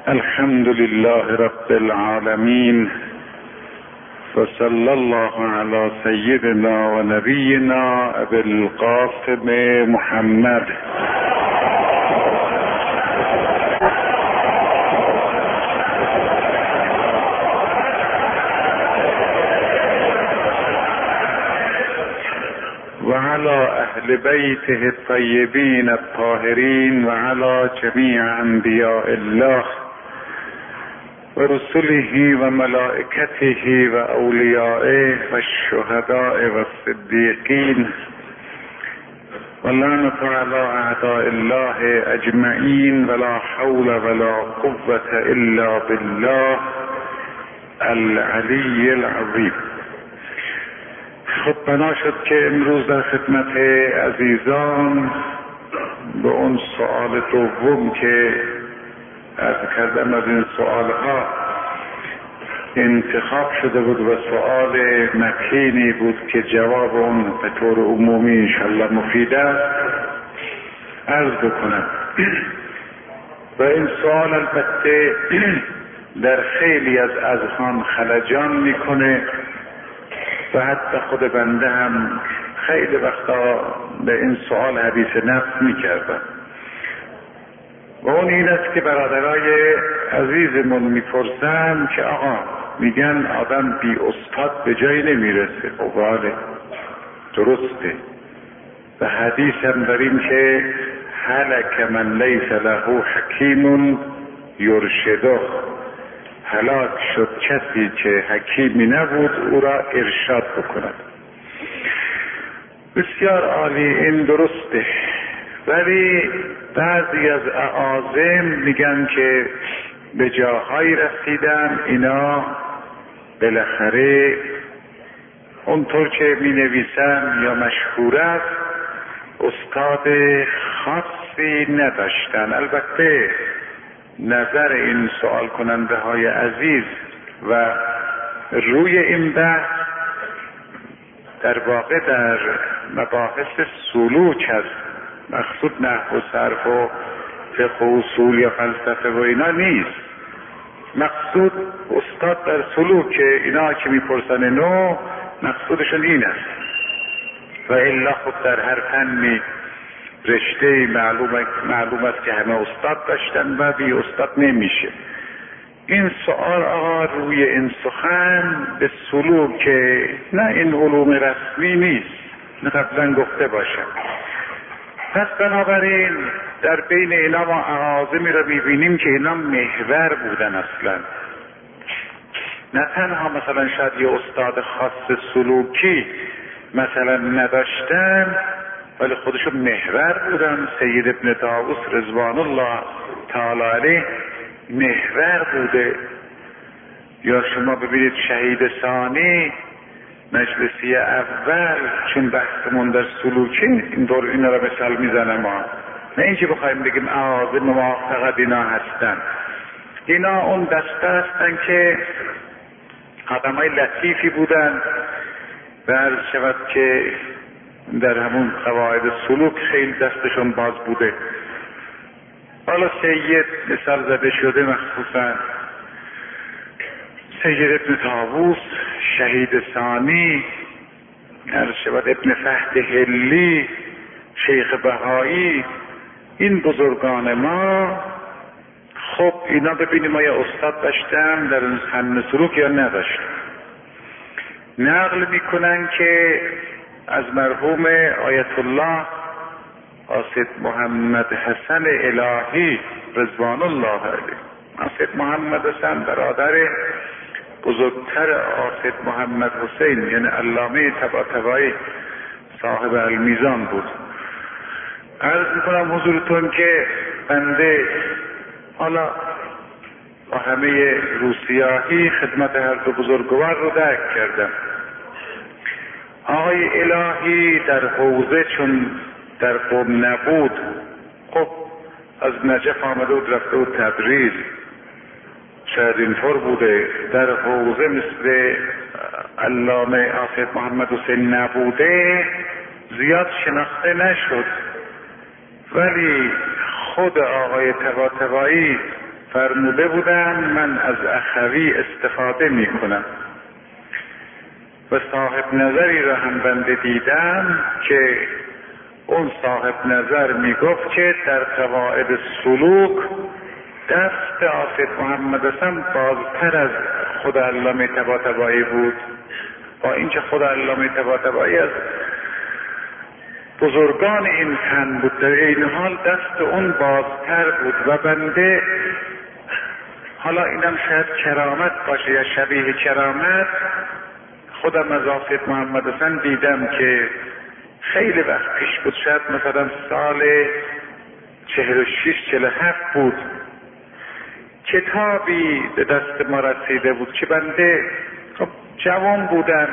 الحمد لله رب العالمين وصلی الله علی سیدنا و نبینا ابی القاسم محمد. و علی اهل بیته الطیبین الطاهرین و علی جمیع انبیاء الله و رسله و ملائکته و اولیائه و الشهداء و الصدیقین و لعنت علی اعداء الله اجمعین ولا حول ولا قوة الا بالله العلی العظیم. خب بنا شد که امروز در خدمت عزیزان به اون سوال دوم که عرض کردم از این سوالها انتخاب شده بود و سوال متینی بود که جواب اون به طور عمومی انشالله مفید است عرض بکنم. و این سوال البته در خیلی از اذهان خلجان میکنه و حتی خود بنده هم خیلی وقتا به این سوال حدیث نفس میکردم و اون این است که برادرای عزیزمون میپرسن که آقا میگن آدم بی استاد به جایی نمیرسه. خب بله درسته و حدیث هم داریم که هلک من لیس له حکیم یرشده، هلاک شد کسی که حکیمی نبود او را ارشاد بکند. بسیار عالی، این درسته، ولی بعضی از اعاظم میگن که به جاهایی رسیدن اینا بالاخره اونطور که می نویسن یا مشهور است استاد خاصی نداشتن. البته نظر این سوال کننده های عزیز و روی این بحث در واقع در مباحث سلوک است، مقصود نحو و صرف و فقه و اصول یا فلسفه و اینا نیست. مقصود استاد در سلوک، اینا که میپرسن نو مقصودشون این است و الا خود در هر فنی رشته معلوم است که همه استاد داشتن و بی استاد نمیشه. این سوال آقا روی این سخن به سلوک، نه این علوم رسمی نیست، نه قبلا گفته باشم. پس بنابراین در بین اینا ما اعاظمی را میبینیم که اینا محور بودن اصلا، نه تنها مثلا شاید یه استاد خاص سلوکی مثلا نداشتن ولی خودشون محور بودن. سید ابن طاووس رضوان الله تعالی علیه محور بوده، یا شما ببینید شهید ثانی مجلسی اول، چون بحثمون در سلوکی اینطور اینا را مثال میزنم ما، نه اینکه بخوایم بگیم اعاظم ما فقط اینا هستن. اینا اون دسته هستن که آدمای لطیفی بودن و عرض شود که در همون قواعد سلوک خیلی دستشون باز بوده. حالا سید مثال زده شده، مخصوصا سید ابن طاووس، شهید ثانی، عرض شود ابن فهد هلی، شیخ بهایی، این بزرگان ما خب اینا ببینیم آیا استاد داشتن در فن سلوک یا نداشتن. نقل میکنن که از مرحوم آیت الله قاصد محمد حسن الهی رضوان الله علیه، قاصد محمد حسن برادر بزرگتر قاصد محمد حسین، یعنی علامه طباطبایی صاحب المیزان بود. عرض میکنم حضورتون که بنده حالا با همه روسیاهی خدمت هر دو بزرگوار رو درک کردم. آقای الهی در حوزه چون در قم نبود، خب از نجف آمده بود رفته بود تبریز، شاید اینطور بوده. در حوزه مثل علامه قاصد محمد حسین نبوده، زیاد شناخته نشد، ولی خود آقای طباطبایی فرموده بودن من از اخوی استفاده می کنم و صاحب نظری را هم بنده دیدم که اون صاحب نظر می گفت که در قواعد سلوک دست آصف محمد حسن بازتر از خود علامه طباطبایی بود، با اینکه خود علامه طباطبایی از بزرگان این فن بود، در این حال دست اون بازتر بود و بنده حالا اینم شاید کرامت باشه یا شبیه کرامت، خودم از آصف محمد حسن دیدم که خیلی وقت پیش بود، شاید مثلا سال 46-47 بود، کتابی به دست ما رسیده بود که بنده خب جوان بودم،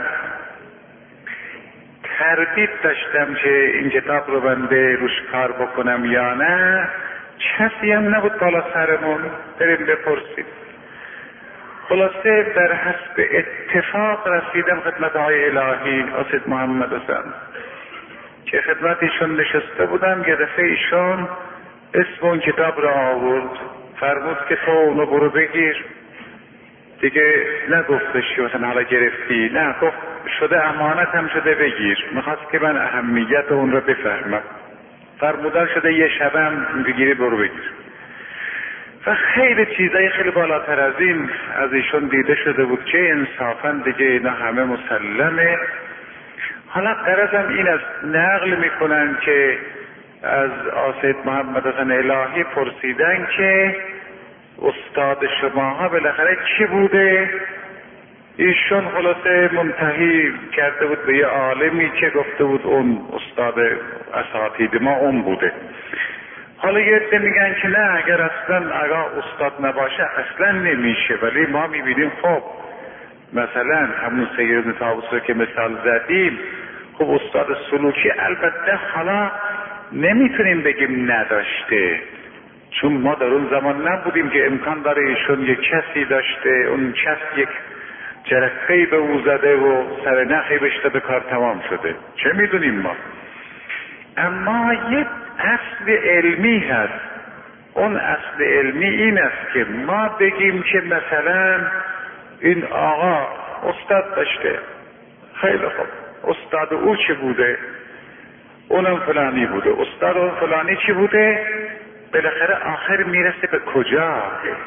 تردید داشتم که این کتاب رو بنده روش کار بکنم یا نه. کسی هم نبود بالا سرمون بریم بپرسیم. خلاصه در حسب اتفاق رسیدم خدمت های الهی آصف محمد حسن که خدمت ایشون نشسته بودم. یه دفعه ایشون اسم اون کتاب را آورد، فرمود که تو اونو برو بگیر. دیگه نگفتش مثلا حالا گرفتی، نه گفت شده امانت هم شده بگیر. میخواست که من اهمیت اون رو بفهمم. فرمودن شده یه شبم بگیری برو بگیر. و خیلی چیزای خیلی بالاتر از این از ایشون دیده شده بود که انصافا دیگه اینا همه مسلمه. حالا غرضم این است، نقل میکنن که از آصف محمد حسن الهی پرسیدن که استاد شماها بالاخره کی بوده؟ ایشون خلاصه منتهی کرده بود به یه عالمی که گفته بود اون استاد اساتید ما اون بوده. حالا یه عده میگن که نه، اگر اصلا استاد نباشه اصلا نمیشه، ولی ما میبینیم خب مثلا همون سید طاووس رو که مثال زدیم، خب استاد سلوکی البته حالا نمیتونیم بگیم نداشته، چون ما در اون زمان نبودیم که امکان داره ایشون یک کسی داشته، اون کس یک جرقه‌ای به او زده و سر نخی بشته به کار تمام شده، چه میدونیم ما. اما یک اصل علمی هست. اون اصل علمی این است که ما بگیم که مثلا این آقا استاد داشته، خیلی خوب، استاد او چی بوده؟ اونم فلانی بوده. استاد اون فلانی چی بوده؟ بالاخره آخر میرسه به کجا؟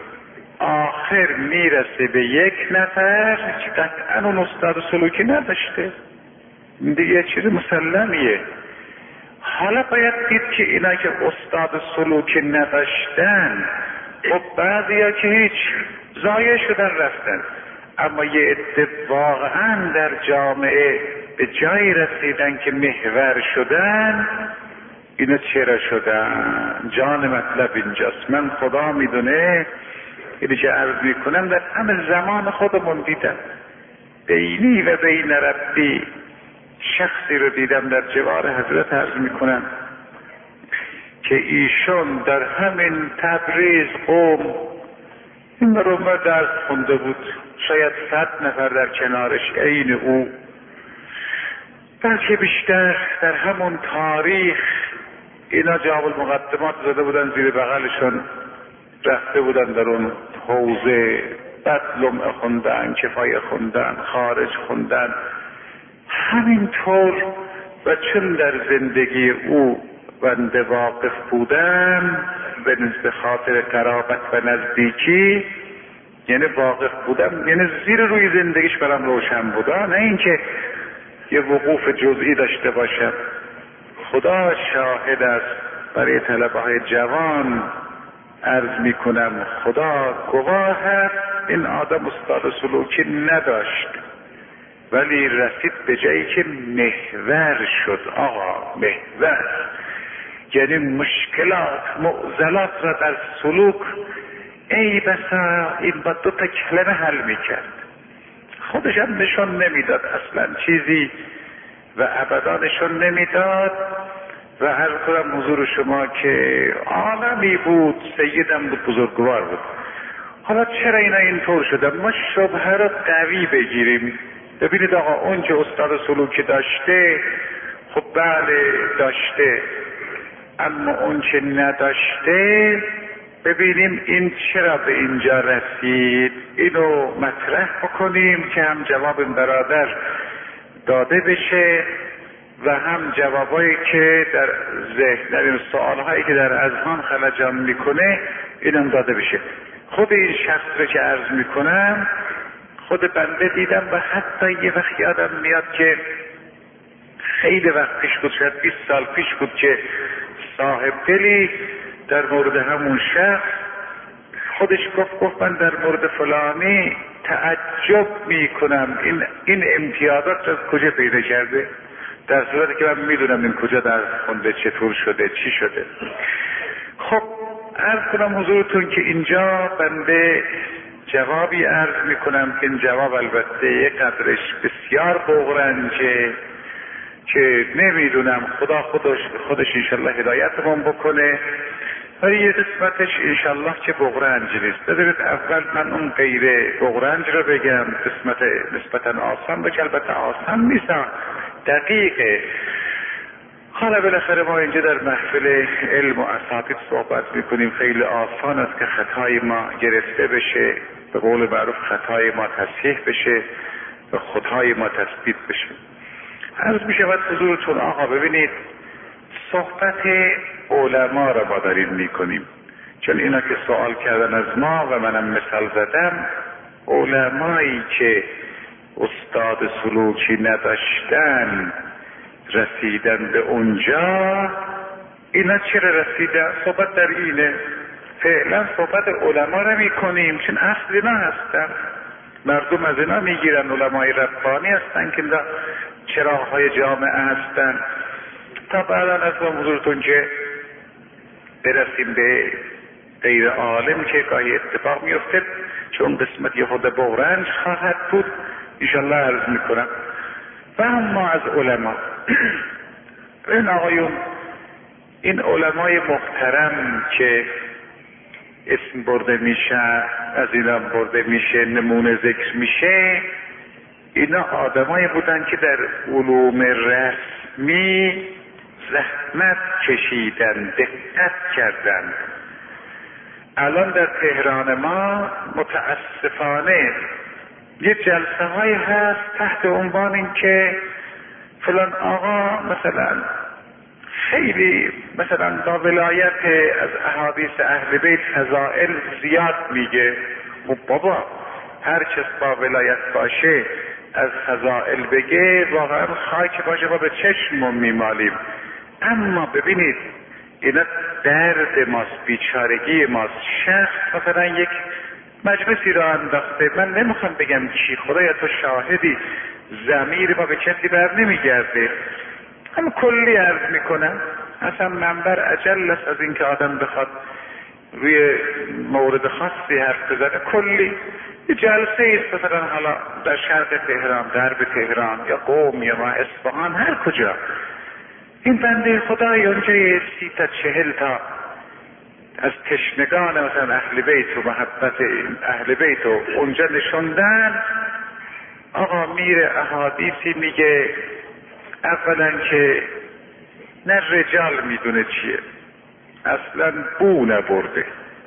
آخر میرسه به یک نفر که قطعا اون استاد سلوکی نداشته. دیگه چیز مسلمیه. حالا باید دید که اینا که استاد سلوکی نداشتن، خب بعضی ها که هیچ ضایع شدن رفتن، اما یه عده واقعا در جامعه به جایی رسیدن که محور شدن. اینا چرا شدن؟ جان مطلب اینجاست. من خدا میدونه اینی که عرض میکنم در همه زمان خودمون دیدم، بینی و بین ربی شخصی رو دیدم در جوار حضرت عرض میکنم که ایشون در همین تبریز قم این رو درس خونده بود، شاید 100 نفر در کنارش عین او، بلکه بیشتر. در همون تاریخ اینا جواب المقدمات زده بودن زیر بغلشون، رفته بودن در اون حوزه، بعد لمعه خوندن، کفایه خوندن، خارج خوندن، همینطور. و چون در زندگی او بنده واقف بودم به خاطر قرابت و نزدیکی، یعنی واقف بودم، یعنی زیر روی زندگیش برام روشن بود، نه اینکه یه وقوف جزئی داشته باشم. خدا شاهد است، برای طلبه های جوان عرض میکنم، خدا گواه است، این آدم استاد سلوکی نداشت ولی رسید به جایی که محور شد. آقا محور یعنی مشکلات معضلات را در سلوک ای بسا این با 2 کلمه حل میکرد. خودش هم نشون نمیداد اصلا چیزی و ابدا نشون نمیداد. و عرض کنم حضور شما که عالمی بود، سیدم بود، بزرگوار بود. حالا چرا اینا اینطور شده؟ ما شبهه رو قوی بگیریم. ببینید آقا اون که استاد سلوکی داشته، خب بله داشته، اما اون که نداشته ببینیم این چرا به اینجا رسید، اینو مطرح بکنیم که هم جواب این برادر داده بشه و هم جوابایی که در ذهن، در این سوالهایی که در اذهان خلجان میکنه اینم داده بشه. خود این شخص رو که عرض میکنم خود بنده دیدم و حتی یه وقت یادم میاد که خیلی وقت پیش بود، شاید 20 سال پیش بود، که صاحب دلی در مورد همون شخص خودش گفت من در مورد فلانی تعجب میکنم این امتیازات از کجا پیدا کرده، در صورتی که من میدونم این کجا درس خونده، چطور شده، چی شده. خب عرض کنم حضورتون که اینجا بنده جوابی عرض میکنم که این جواب البته یک قدرش بسیار بغرنجه که نمیدونم، خدا خودش انشالله هدایتمون بکنه، ولی یه قسمتش انشالله که بغرنج نیست. بذارید اول من اون غیر بغرنج رو بگم، قسمت نسبتا آسان بگم، البته آسان نیست، دقیقه. حالا بالاخره ما اینجا در محفل علم و اساتید صحبت میکنیم، خیلی آسان است که خطای ما گرفته بشه، به قول معروف خطای ما تصحیح بشه و خطای ما تثبیت بشه. عرض می شود حضورتون آقا ببینید، صحبت علما را ما داریم میکنیم، چون اینا که سوال کردن از ما و منم مثال زدم، علمایی که استاد سلوکی نداشتن رسیدن به اونجا، اینا چرا رسیدن؟ صحبت در اینه، فعلا صحبت علما را میکنیم چون اصل اینا هستن، مردم از اینا میگیرن، علمای ربانی هستن که چراغ‌های جامعه هستن. تا بعدا از حضورتون که برسیم به غیر عالم که گاهی اتفاق میفته، چون قسمت یه خود بغرنج خواهد بود انشالله عرض میکنم. و اما از علما این آقایون، این علمای محترم که اسم برده میشه، از اینا برده میشه، نمونه ذکر میشه، اینا آدمایی بودن که در علوم رسمی زحمت کشیدن، دقت کردن. الان در تهران ما متاسفانه یه جلسه هایی هست تحت عنوان این که فلان آقا مثلا خیلی مثلا با ولایت از احادیث اهل بیت فضائل زیاد میگه. خب بابا هر کس با ولایت باشه از فضائل بگه واقعا خاک باشه با به چشممون میمالیم. اما ببینید اینا درد ماست، بیچارگی ماست. شخص مثلا یک مجلسی را انداخته، من نمیخوام بگم چی، خدایا تو شاهدی، ضمیر ما به کسی بر نمیگرده، اما کلی عرض میکنم، اصلا منبر اجل است از این که آدم بخواد روی مورد خاصی حرف بزنه. کلی یه جلسه ایست مثلا حالا در شرق تهران، غرب تهران یا قم یا ما اصفهان، هر کجا، این بنده خدای اونجا 30 تا 40 تا از تشنگان مثلا اهل بیت و محبت اهل بیت و اونجا نشوندن. آقا میره احادیثی میگه، اولا که نه رجال میدونه چیه، اصلا بو نبرده.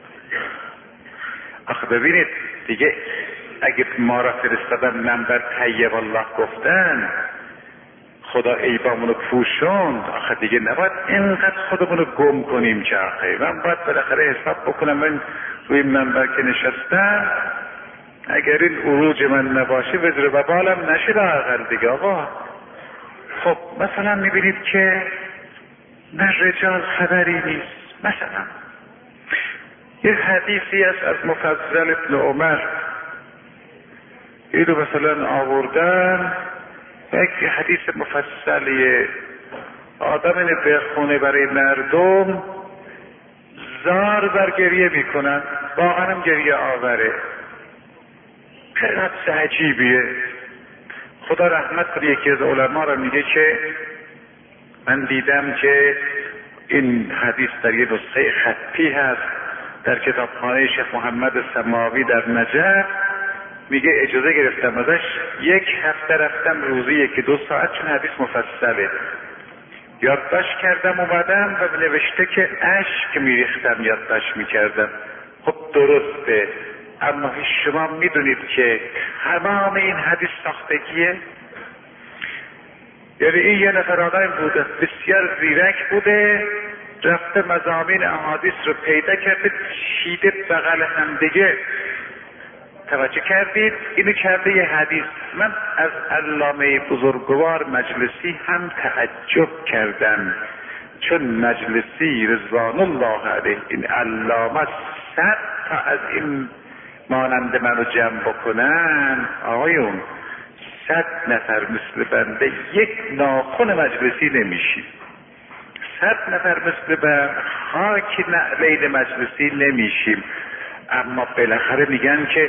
آخه ببینید دیگه اگه ما را فرستادن منبر طیب الله گفتن، خدا عیبامونو پوشوند، آخه دیگه نباید اینقدر خودمونو گم کنیم که آخه من باید بالاخره حساب بکنم من روی منبر که نشستم، اگر این عروج من نباشه وزر و بالم نشه لااقل دیگه. آقا خب مثلا میبینید که نه رجال خبری نیست. مثلا یه حدیثی است از مفضل ابن عمر، اینو مثلا آوردن، یک حدیث مفصلیه، آدم اینه بخونه برای مردم، زار بر گریه میکنن، واقعا هم گریه آوره، خیلی حدیث عجیبیه. خدا رحمت کنه یکی از علما را میگه که من دیدم که این حدیث در یه نسخه خطی هست در کتابخانه شیخ محمد سماوی در نجف، میگه اجازه گرفتم ازش 1 هفته رفتم روزی 1-2 ساعت، چون حدیث مفصله. یادداشت کردم اومدم و نوشته که اشک میریختم یادداشت میکردم. خب درسته، اما شما میدونید که تمام این حدیث ساختگیه. یعنی این یه نفر آدم بوده بسیار زیرک بوده، رفته مضامین احادیث رو پیدا کرده چیده بغل هم دیگه. توجه کردید؟ اینو کرده یه حدیث. من از علامه بزرگوار مجلسی هم تعجب کردم، چون مجلسی رضوان الله علیه این علامه 100 تا از این مانند منو جمع بکنن آقایون، 100 نفر مثل بنده یک ناخن مجلسی نمیشیم. 100 نفر مثل بنده خاک نعلین مجلسی نمیشیم. اما بالاخره میگن که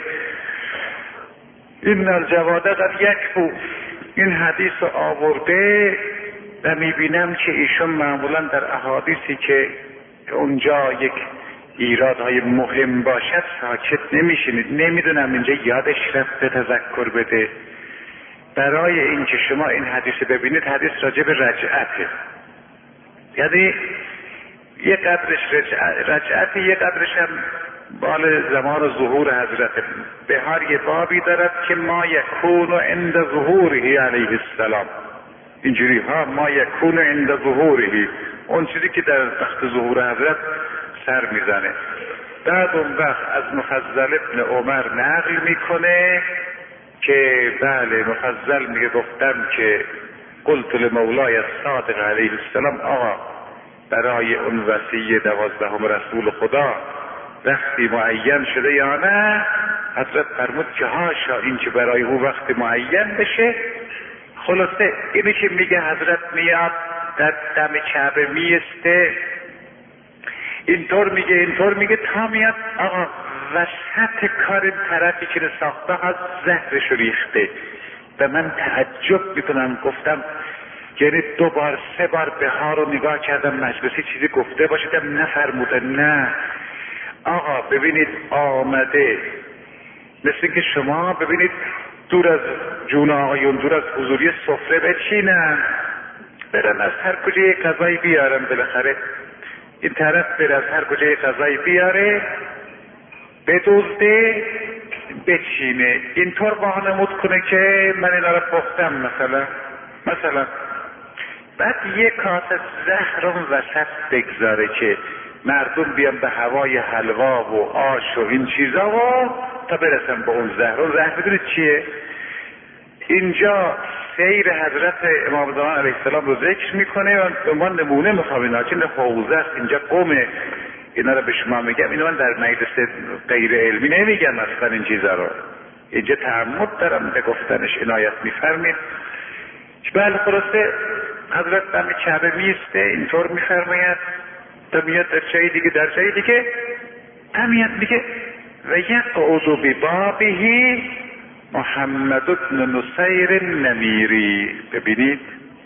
این الجواده در یک بود این حدیث رو آورده و میبینم که ایشون معمولا در احادیثی که اونجا یک ایرادهای مهم باشد ساکت نمیشینید. نمیدونم اینجا یادش رفته تذکر بده. برای اینکه شما این حدیث ببینید، حدیث راجع به رجعته، یعنی یه قدرش رجعت، یه قدرش هم بال زمان ظهور حضرت. به هر یه بابی دارد که ما یکون عند ظهوره علیه السلام، اینجوری ها، ما یکون عند ظهوره، اون چیزی که در وقت ظهور حضرت سر میزنه. بعد اون وقت از مفضل ابن عمر نقل میکنه که بله مفضل میگه گفتم که قلت لمولای الصادق علیه السلام، آقا برای اون وصی 12 رسول خدا وقتی معین شده یا نه؟ حضرت فرمود که هاشا این که برای او وقت معین بشه. خلاصه اینی که میگه حضرت میاد در دم کعبه میسته، اینطور میگه تا میاد آقا وسط کار این طرفی که ساخته ها زهرش ریخته. و من تعجب میکنم، گفتم یعنی 2 بار 3 بار به ها رو نگاه کردم مجلسی چیزی گفته باشدم نفرموده. نه آقا ببینید آمده مثل که شما ببینید دور از جون آقایون، دور از حضوری سفره بچینن، برن از هر کجا یک غذایی بیارن، بالاخره این طرف بر از هر کجا یک غذایی بیاره بدزده بچینه، اینطور وانمود کنه که من اینا رو پختم مثلا بعد یک کاسه زهرم وسط بگذاره که مردم بیان به هوای حلوا و آش و این چیزا و تا برسن به اون زهر. اون زهر میدونید چیه؟ اینجا سیر حضرت امام زمان علیه السلام رو ذکر میکنه و به من نمونه میخوام اینا چون حوزه است اینجا قومه، اینا رو به شما میگم. اینو من در مجلس غیر علمی نمیگم اصلا این چیزا رو، اینجا تعمد دارم به گفتنش عنایت میفرمید. بله خلاصه حضرت دم کعبه میسته اینطور میفرماید تا میاد در جای دیگه تا میاد میگه و یقعد ببابه محمد بن نصیر نمیری. ببینید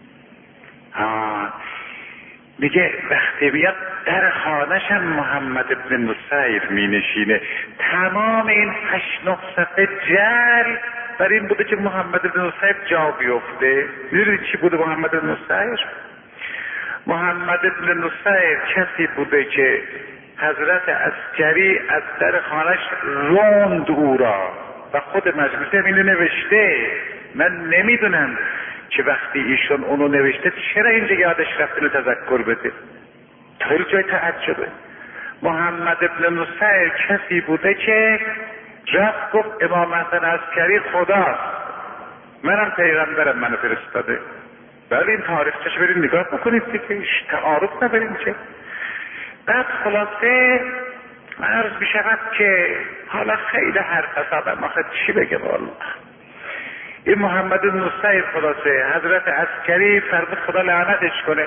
میگه وقتی بیاد در خانه‌ش هم محمد بن نصیر می نشینه. تمام این 8-9 صفحه جل بر این بوده که محمد بن نصیر جا بیفته. میدونید چی بوده محمد بن نصیر؟ محمد بن نصیر کسی بوده که حضرت عسکری از در خانه‌اش روند او را و خود مجلسی هم اینو نوشته. من نمیدونم که وقتی ایشون اونو نوشته چرا اینجا یادش رفت اینو تذکر بده. خیلی جای تعجبه. محمد بن نصیر کسی بوده که رفت گفت امام حسن عسکری خداست، منم پیغمبرم منو فرستاده. ولی این تاریخچه‌اش برید نگاه بکنید دیگه، تعارف نبریم چه. بعد خلاصه عرض می‌شود که حالا خیلی حرف حسابم آخه چی بگم والله. این محمد بن نصیر خلاصه حضرت عسکری فرمود خدا لعنتش کنه،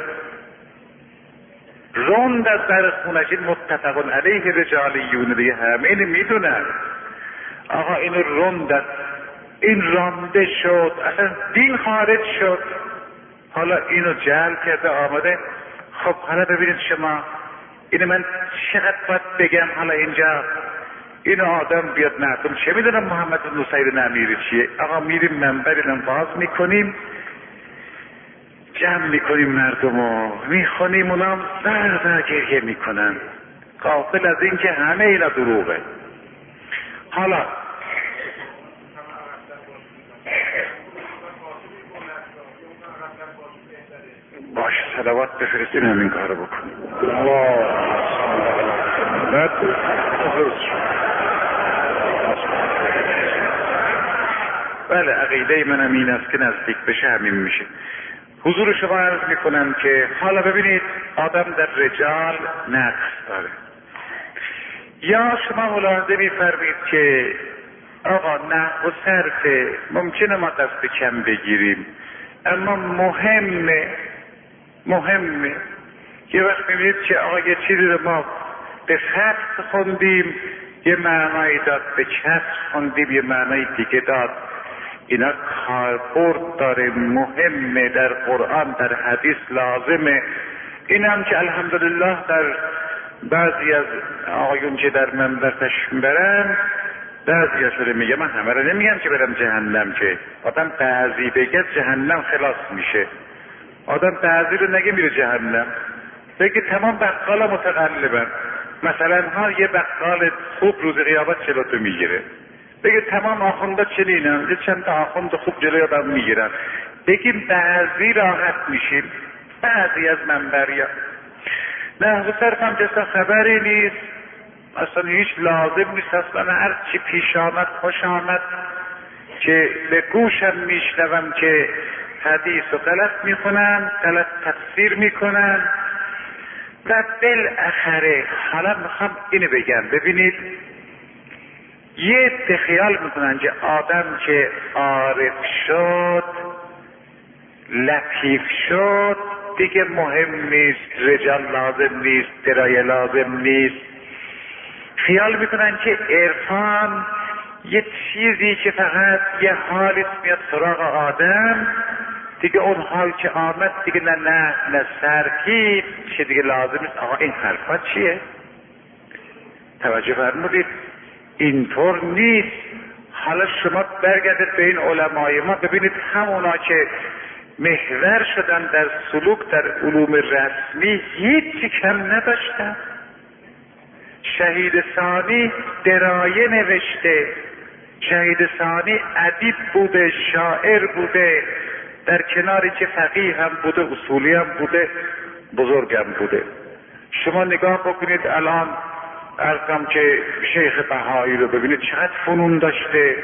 روند از در خونش. این متفق علیه رجالیون دیگه همه اینو میدونن. آقا اینو روند، این رانده شد، اصلا دین خارج شد. حالا اینو جعل کرده آمده. خب حالا ببینید شما اینو من چقدر باید بگم. حالا اینجا اینو آدم بیاد مردم چه میدونم محمد بن نصیر نمیری چیه. آقا میریم منبر اینو باز میکنیم، جمع میکنیم مردمو میخونیم، اونام زر گریه میکنن غافل از این که همه اینا دروغه. حالا باش صلوات بفرستین همین کارو بکنیم. بله عقیده منم این است که نزدیک بشه همین میشه. حضور شما عرض میکنم که حالا ببینید آدم در رجال نقص داره، یا شما ملاحظه میفرمید که آقا نحو و صرف ممکنه ما دست کم بگیریم، اما مهمه. یه وقت میبینید که آقا یه چیزی رو ما به فتح خوندیم یه معنایی داد، به کسر خوندیم یه معنای دیگه داد. اینا کاربرد داره، مهمه، در قرآن در حدیث لازمه. این هم که الحمدلله در بعضی از آقایون که در منبر تشریف برن بعضی ازشون میگه، من همه رو نمیگم که برم جهنم، که آدم بعضی بگه جهنم خلاص میشه، آدم بعضی رو نگه میره جهنم، بگه تمام بقالا متقلبن. مثلا ها یه بقال خوب روز قیامت جلوتو میگیره، بگه تمام آخونده چنینن، یه چند تا آخونده خوب جلوی آدم میگیرن، بگیم بعضی راحت میشیم، بعضی از منبریا. نه صرف هم جسا خبری نیست، اصلا هیچ لازم نیست، اصلا هر چی پیش آمد خوش آمد که به گوشم میشنوم که حدیث و غلط میخونن، غلط تفسیر میکنن. و بالاخره حالا میخوام اینو بگم، ببینید یه خیال میکنن که آدم که عارف شد لطیف شد دیگه مهم نیست، رجال لازم نیست، درایه لازم نیست. خیال میکنن که عرفان یه چیزی که فقط یه حالی میاد سراغ آدم، دیگه اون حال که آمد دیگه نه سرکیب چه دیگه لازم نیست. آقا این حرفا چیه؟ توجه فرمودید؟ اینطور نیست. حالا شما برگردید به این علمای ما، ببینید همونا که محور شدن در سلوک در علوم رسمی هیچی کم نداشتن. شهید ثانی درایه نوشته، شهید ثانی ادیب بوده، شاعر بوده، در کناری که فقیه هم بوده، اصولی هم بوده، بزرگم بوده. شما نگاه بکنید الان ارقام که شیخ بهایی رو ببینید چقدر فنون داشته،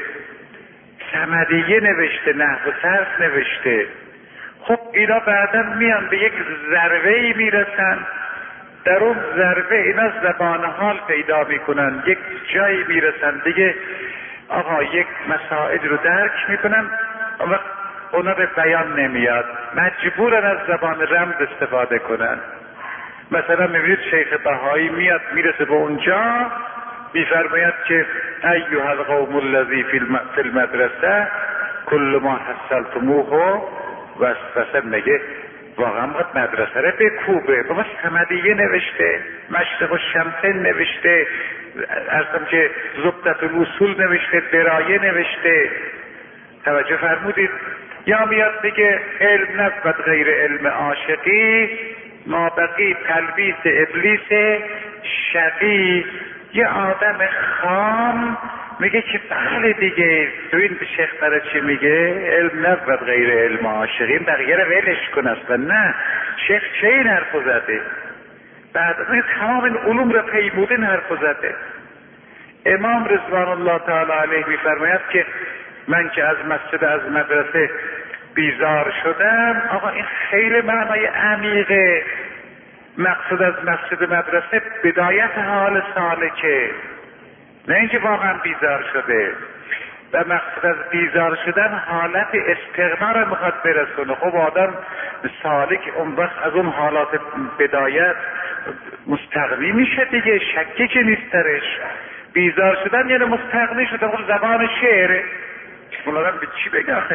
صمدیه نوشته، نحو صرف نوشته. خب اینا بعدا میان به یک ذروه‌ای میرسن، در اون ذروه اینا زبان حال پیدا میکنن، یک جایی میرسن دیگه آقا یک مسائل رو درک میکنن، وقت اونا به بیان نمیاد، مجبورن از زبان رمز استفاده کنن. مثلا میبینید شیخ بهایی میاد میرسه به اونجا میفرماید که ایها القوم الذی فی المدرسه کل ما حصلتموه واسه میگه واقعا باید مدرسه رو بکوبه. بابا صمدیه نوشته، مشرق الشمسین نوشته، ارزم که زبدت الاصول نوشته، درایه نوشته. توجه فرمودید؟ یا میاد بگه علم نبود غیر علم عاشقی، ما بقی تلبیس ابلیس شقی. یه آدم خام میگه که بله دیگه، تو این شیخ برای چی میگه؟ علم نبود غیر علم عاشقی، بقیه رو ولش کن اصلا. نه، شیخ چه این حرفو زده؟ بعد تمام این علوم رو پیموده این حرفو زده. امام رضوان الله تعالی علیه میفرماید که من که از مسجد از مدرسه بیزار شدم. آقا این خیلی معنای عمیقه. مقصود از مسجد مدرسه بدایت حال سالکه، نه اینکه واقعا بیزار شده. و مقصود از بیزار شدن حالت استغنا رو میخواد برسونه. خب آدم سالک اون وقت از اون حالات بدایت مستغنی میشه دیگه، شکی که نیست درش. بیزار شدن یعنی مستغنی شدن. خب زبان شعره، مولانا به چی بگه آخه؟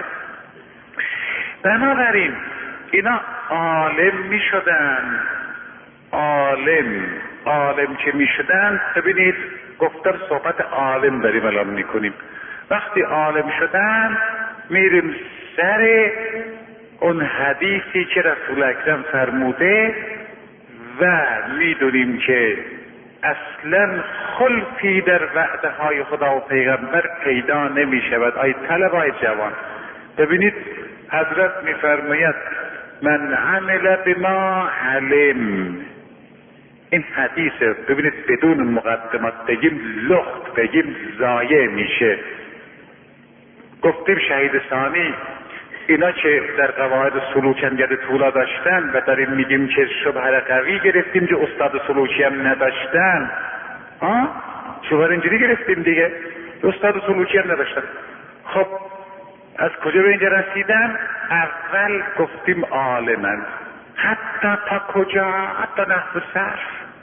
بنابراین اینا عالم میشدن. عالم که میشدن، ببینید گفتم صحبت عالم داریم الان میکنیم. وقتی عالم شدن میریم سر اون حدیثی که رسول اکرم فرموده و میدونیم که اصلا خلفی در وعده های خدا و پیغمبر پیدا نمی شود. آی طلبای جوان، ببینید حضرت میفرماید من عمل بما علم. این حدیثه ببینید بدون مقدمات بگیم لخت، بگیم ضایع میشه. گفتیم شهید ثانی اینا که در قواعد سلوکیت طولا داشتن و داریم میگیم که شبهه قوی گرفتیم که استاد سلوکی هم نداشتن. شبهه اینجوری گرفتیم دیگه، استاد سلوکی هم نداشتن. خب از کجا به اینجا رسیدن؟ اول گفتیم عالمن. حتی تا کجا؟ حتی نحو صرف،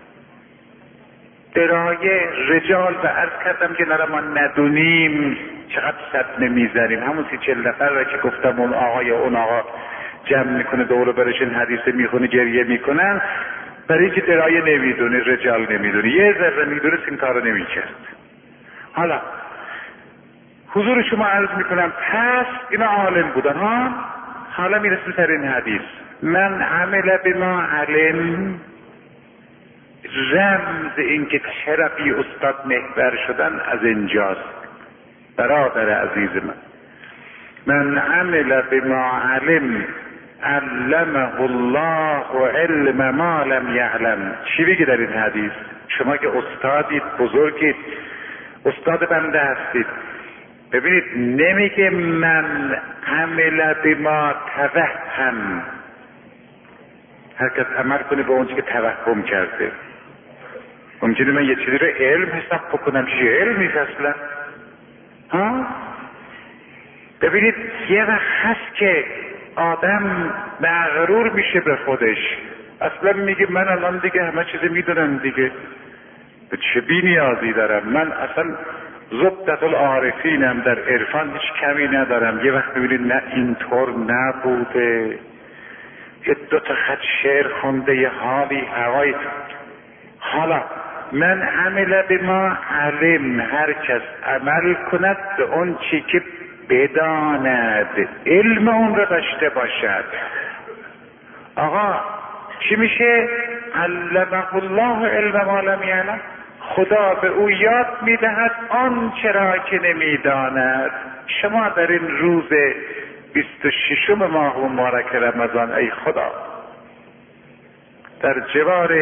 درایه، رجال. و عرض کردم که نرا ما ندونیم چقدر صد نمیزنیم. همون 30-40 نفر را که گفتم اون آقا یا اون آقا جمع میکنه دور برش این حدیثه میخونه گریه میکنن، برای که درایه نمیدونه، رجال نمیدونه، یه ذره میدونست این کارو نمیکرد. حالا حضور شما عرض میکنم پس اینا عالم بودن ها. حالا میرسیم سر این حدیث من عمل بما علم. رمز این که چرا بی استاد محور شدن از اینجاست. برادر عزیز من عمل بما علم علمه الله و علم ما لم یعلم. چی بگی در این حدیث؟ شما که استادید، بزرگید، استاد بنده هستید، ببینید نمیگه من عمل بما توهم، هر کس عمل کنه به اونچه که توهم کرده. ممکنه من یه چیزی رو علم حساب بکنم، چیه علمی اصلا؟ ببینید یه وقت هست که آدم مغرور میشه به خودش، اصلا میگه من الان دیگه همه چیزی میدونم دیگه، به چه بی نیازی دارم، من اصلا زبدت العارفینم، در عرفان هیچ کمی ندارم. یه وقت ببینید نه اینطور نبوده، یه 2 خط شعر خونده، یه حالی هوایی. حالا من عمل بما علم، هر کس عمل کند به اون چی که بداند، علم اون رو داشته باشد. آقا چی میشه؟ علمه الله علم ما لم یعلم. خدا به او یاد میدهد آنچه را که نمیداند. شما در این روز 26 ماه مبارک رمضان ای خدا در جوار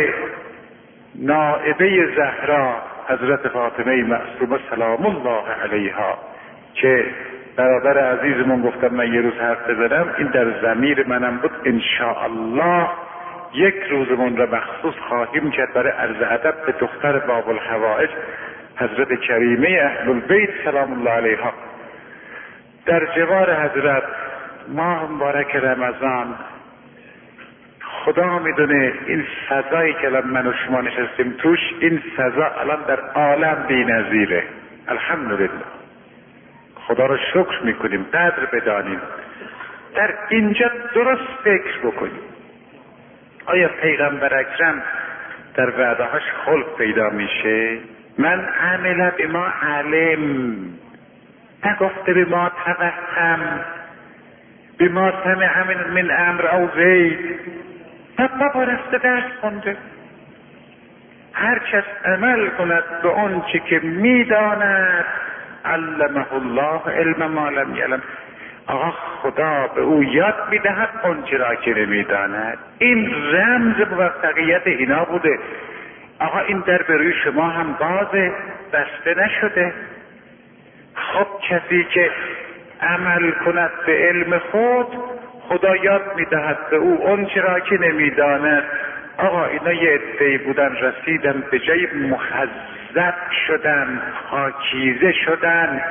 نائبه زهرا حضرت فاطمه معصومه سلام الله علیها که برادر عزیزمون گفتم من یه روز حرف بزنم، این در ضمیر منم بود، انشاءالله یک روزمون را مخصوص خواهیم کرد برای عرض ادب به دختر باب الحوائج حضرت کریمه اهل البیت سلام الله علیها. در جوار حضرت ماه مبارک رمضان، خدا میدونه این فضایی که الان من و شما نشستیم توش، این فضا الان در عالم بی‌نظیره. الحمدلله، خدا رو شکر میکنیم، قدر بدانیم. در اینجا درست فکر بکنیم، آیا پیغمبر اکرم در وعدهاش خلق پیدا میشه؟ من عمل بما علم، نگفته بما توهم، بما سمع من امر او غیر. بابا رفته درس خونده، هر کس عمل کند به اون چی که میداند علمه الله علم ما لم یعلم. آقا خدا به او یاد میدهد اون چی را که نمیداند. این رمز موفقیت اینا بوده. آقا این در بروی شما هم بازه، بسته نشده. خب کسی که عمل کند به علم خود، خدا یاد میدهد به او اون چی را که نمیداند. آقا اینا یه عده‌ای بودن رسیدن به جای محذب شدن، پاکیزه شدن،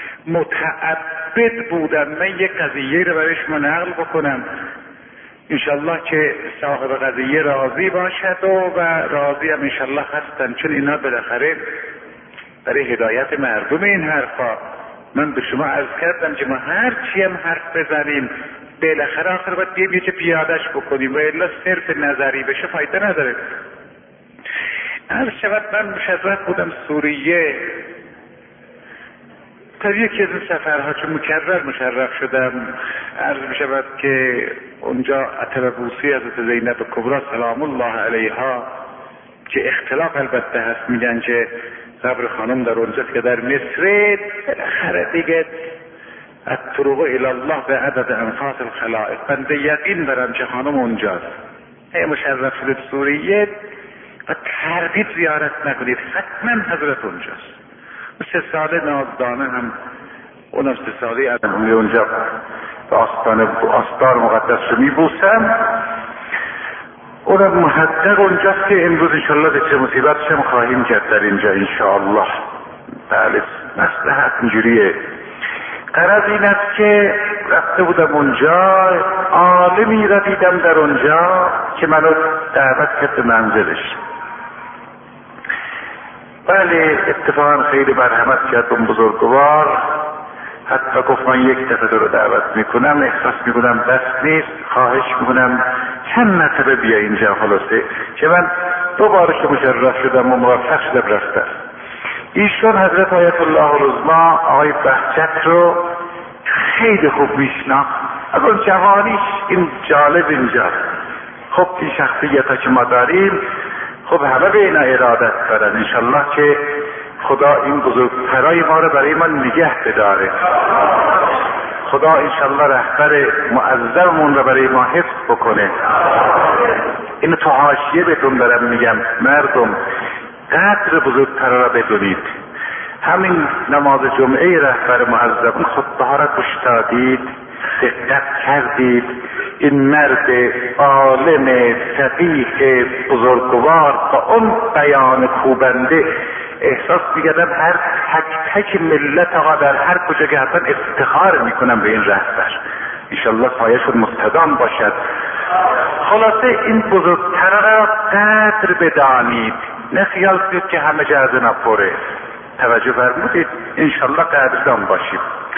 متعبد بودن. من یه قضیه رو برای شما نقل بکنم، انشالله که صاحب قضیه راضی باشد و راضی هم انشالله هستن، چون اینا بالاخره برای هدایت مردم این حرفا. من به شما عرض کردم که ما هر چی هم حرف بزنیم بالاخره آخر باید یه چه پیادش بکنیم و الا صرف نظری بشه فایده نداره. عرض شود من مشرف بودم سوریه، در یکی از این سفرها که مکرر مشرف شدم، عرض می شود که اونجا عتبه بوسی حضرت زینب کبری سلام الله علیها که اختلاف البته هست، میگن که قبر خانم در اونجاست که در مصر، بالاخره دیگه الطرق الی الله به عدد انفاس الخلائق، بنده یقین دارم که خانم اونجاست. مشرف شدید سوریه و تردید زیارت نکنید، حتما حضرت اونجاست. 3 ساله نازدانه هم اونم 3 ساله از اونجا به آستان مقدس رو میبوسم، اونم محقق اونجاست که امروز انشاءالله به چه مصیبت شم خواهیم کرد در اینجا انشاءالله. بله مصلحت اینجوریه. غرض این است که رفته بودم اونجا، عالمی را دیدم در اونجا که منو دعوت کرد به منزلش. بله اتفاقا خیلی مرحمت کرد اون بزرگوار، حتی گفت من 1 دفعه تو رو دعوت میکنم، احساس میکنم بس نیست، خواهش میکنم چند مرتبه بیا اینجا. خلاصه که من 2 بار که مشرف شدم و موفق شدم رفتم. ایشون حضرت آیت الله العظما آقای بهجت رو خیلی خوب میشناخت، از اون جوانیش. این جالب اینجا خب این شخصیت ها که ما داریم خب همه به اینا ارادت دارن، انشالله که خدا این بزرگترای ما رو برای ما نگه بداره، خدا انشالله رهبر معظممون رو برای ما حفظ بکنه. اینو تو حاشیه بهتون دارم میگم، مردم قدر بزرگترا را بدونید. همین نماز جمعه رهبر معظم خطبه ها را گوش دادید، دقت کردید، این مرد عالم فقیه بزرگوار با اون بیان کوبنده احساس می‌کردم هر تک ملت آقا در هر کجا که هستن افتخار میکنم به این رهبر، انشالله سایه‌شون مستدام باشد. خلاصه این بزرگتر را قدر بدانید، نه خیال کنید که همه جا از نپره. توجه فرمودید، انشالله قدردان باشید.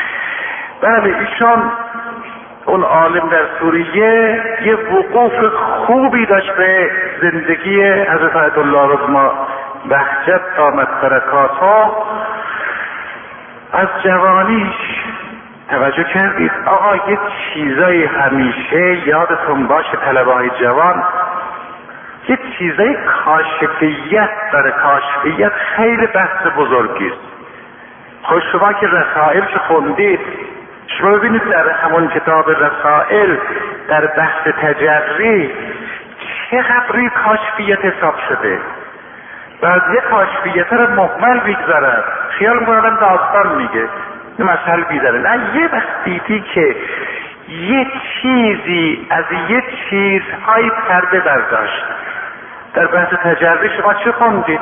بله ایشان اون عالم در سوریه یه وقوف خوبی داشت به زندگی حضرت آیت الله العظما بهجت دامت برکاتها. از جوانیش توجه کردید آقا، یه چیزایی همیشه یادتون باشه طلبه‌های جوان، یه چیزای کاشفیت داره. کاشفیت خیلی بحث بزرگی است. خب شما که رسائل که خوندید، شما ببینید در همون کتاب رسائل در بحث تجری چقدر کاشفیت حساب شده. بعضی کاشفیت رو مهمل میگذارن، خیال میکنن داستان میگه، یه مثل بیداره. نه، یه وقت دیدی که یه چیزی از یه چیزهای پرده برداشت. در بحث تجری شما چه خوندید؟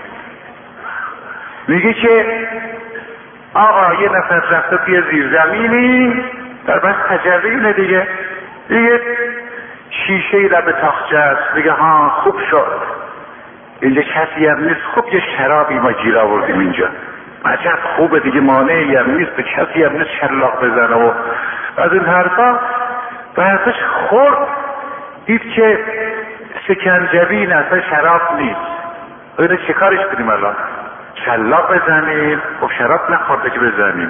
میگه که آقا یه نفر رفته توی زیرزمینی، در بحث تجری اینه دیگه شیشه لب تاخچه است، میگه ها خوب شد اینجا کسی هم نیست، خوب یه شرابی ما گیر آوردیم اینجا، عجب خوبه دیگه، مانعی هم نیست، به کسی هم نیست شلاق بزنه و از این حرفا. بعدش خورد دید که سکنجبین اصلا شراب نیست. اینه چه کارش کنیم الان؟ شلاق بزنیم؟ خب شراب نخورده که بزنیم،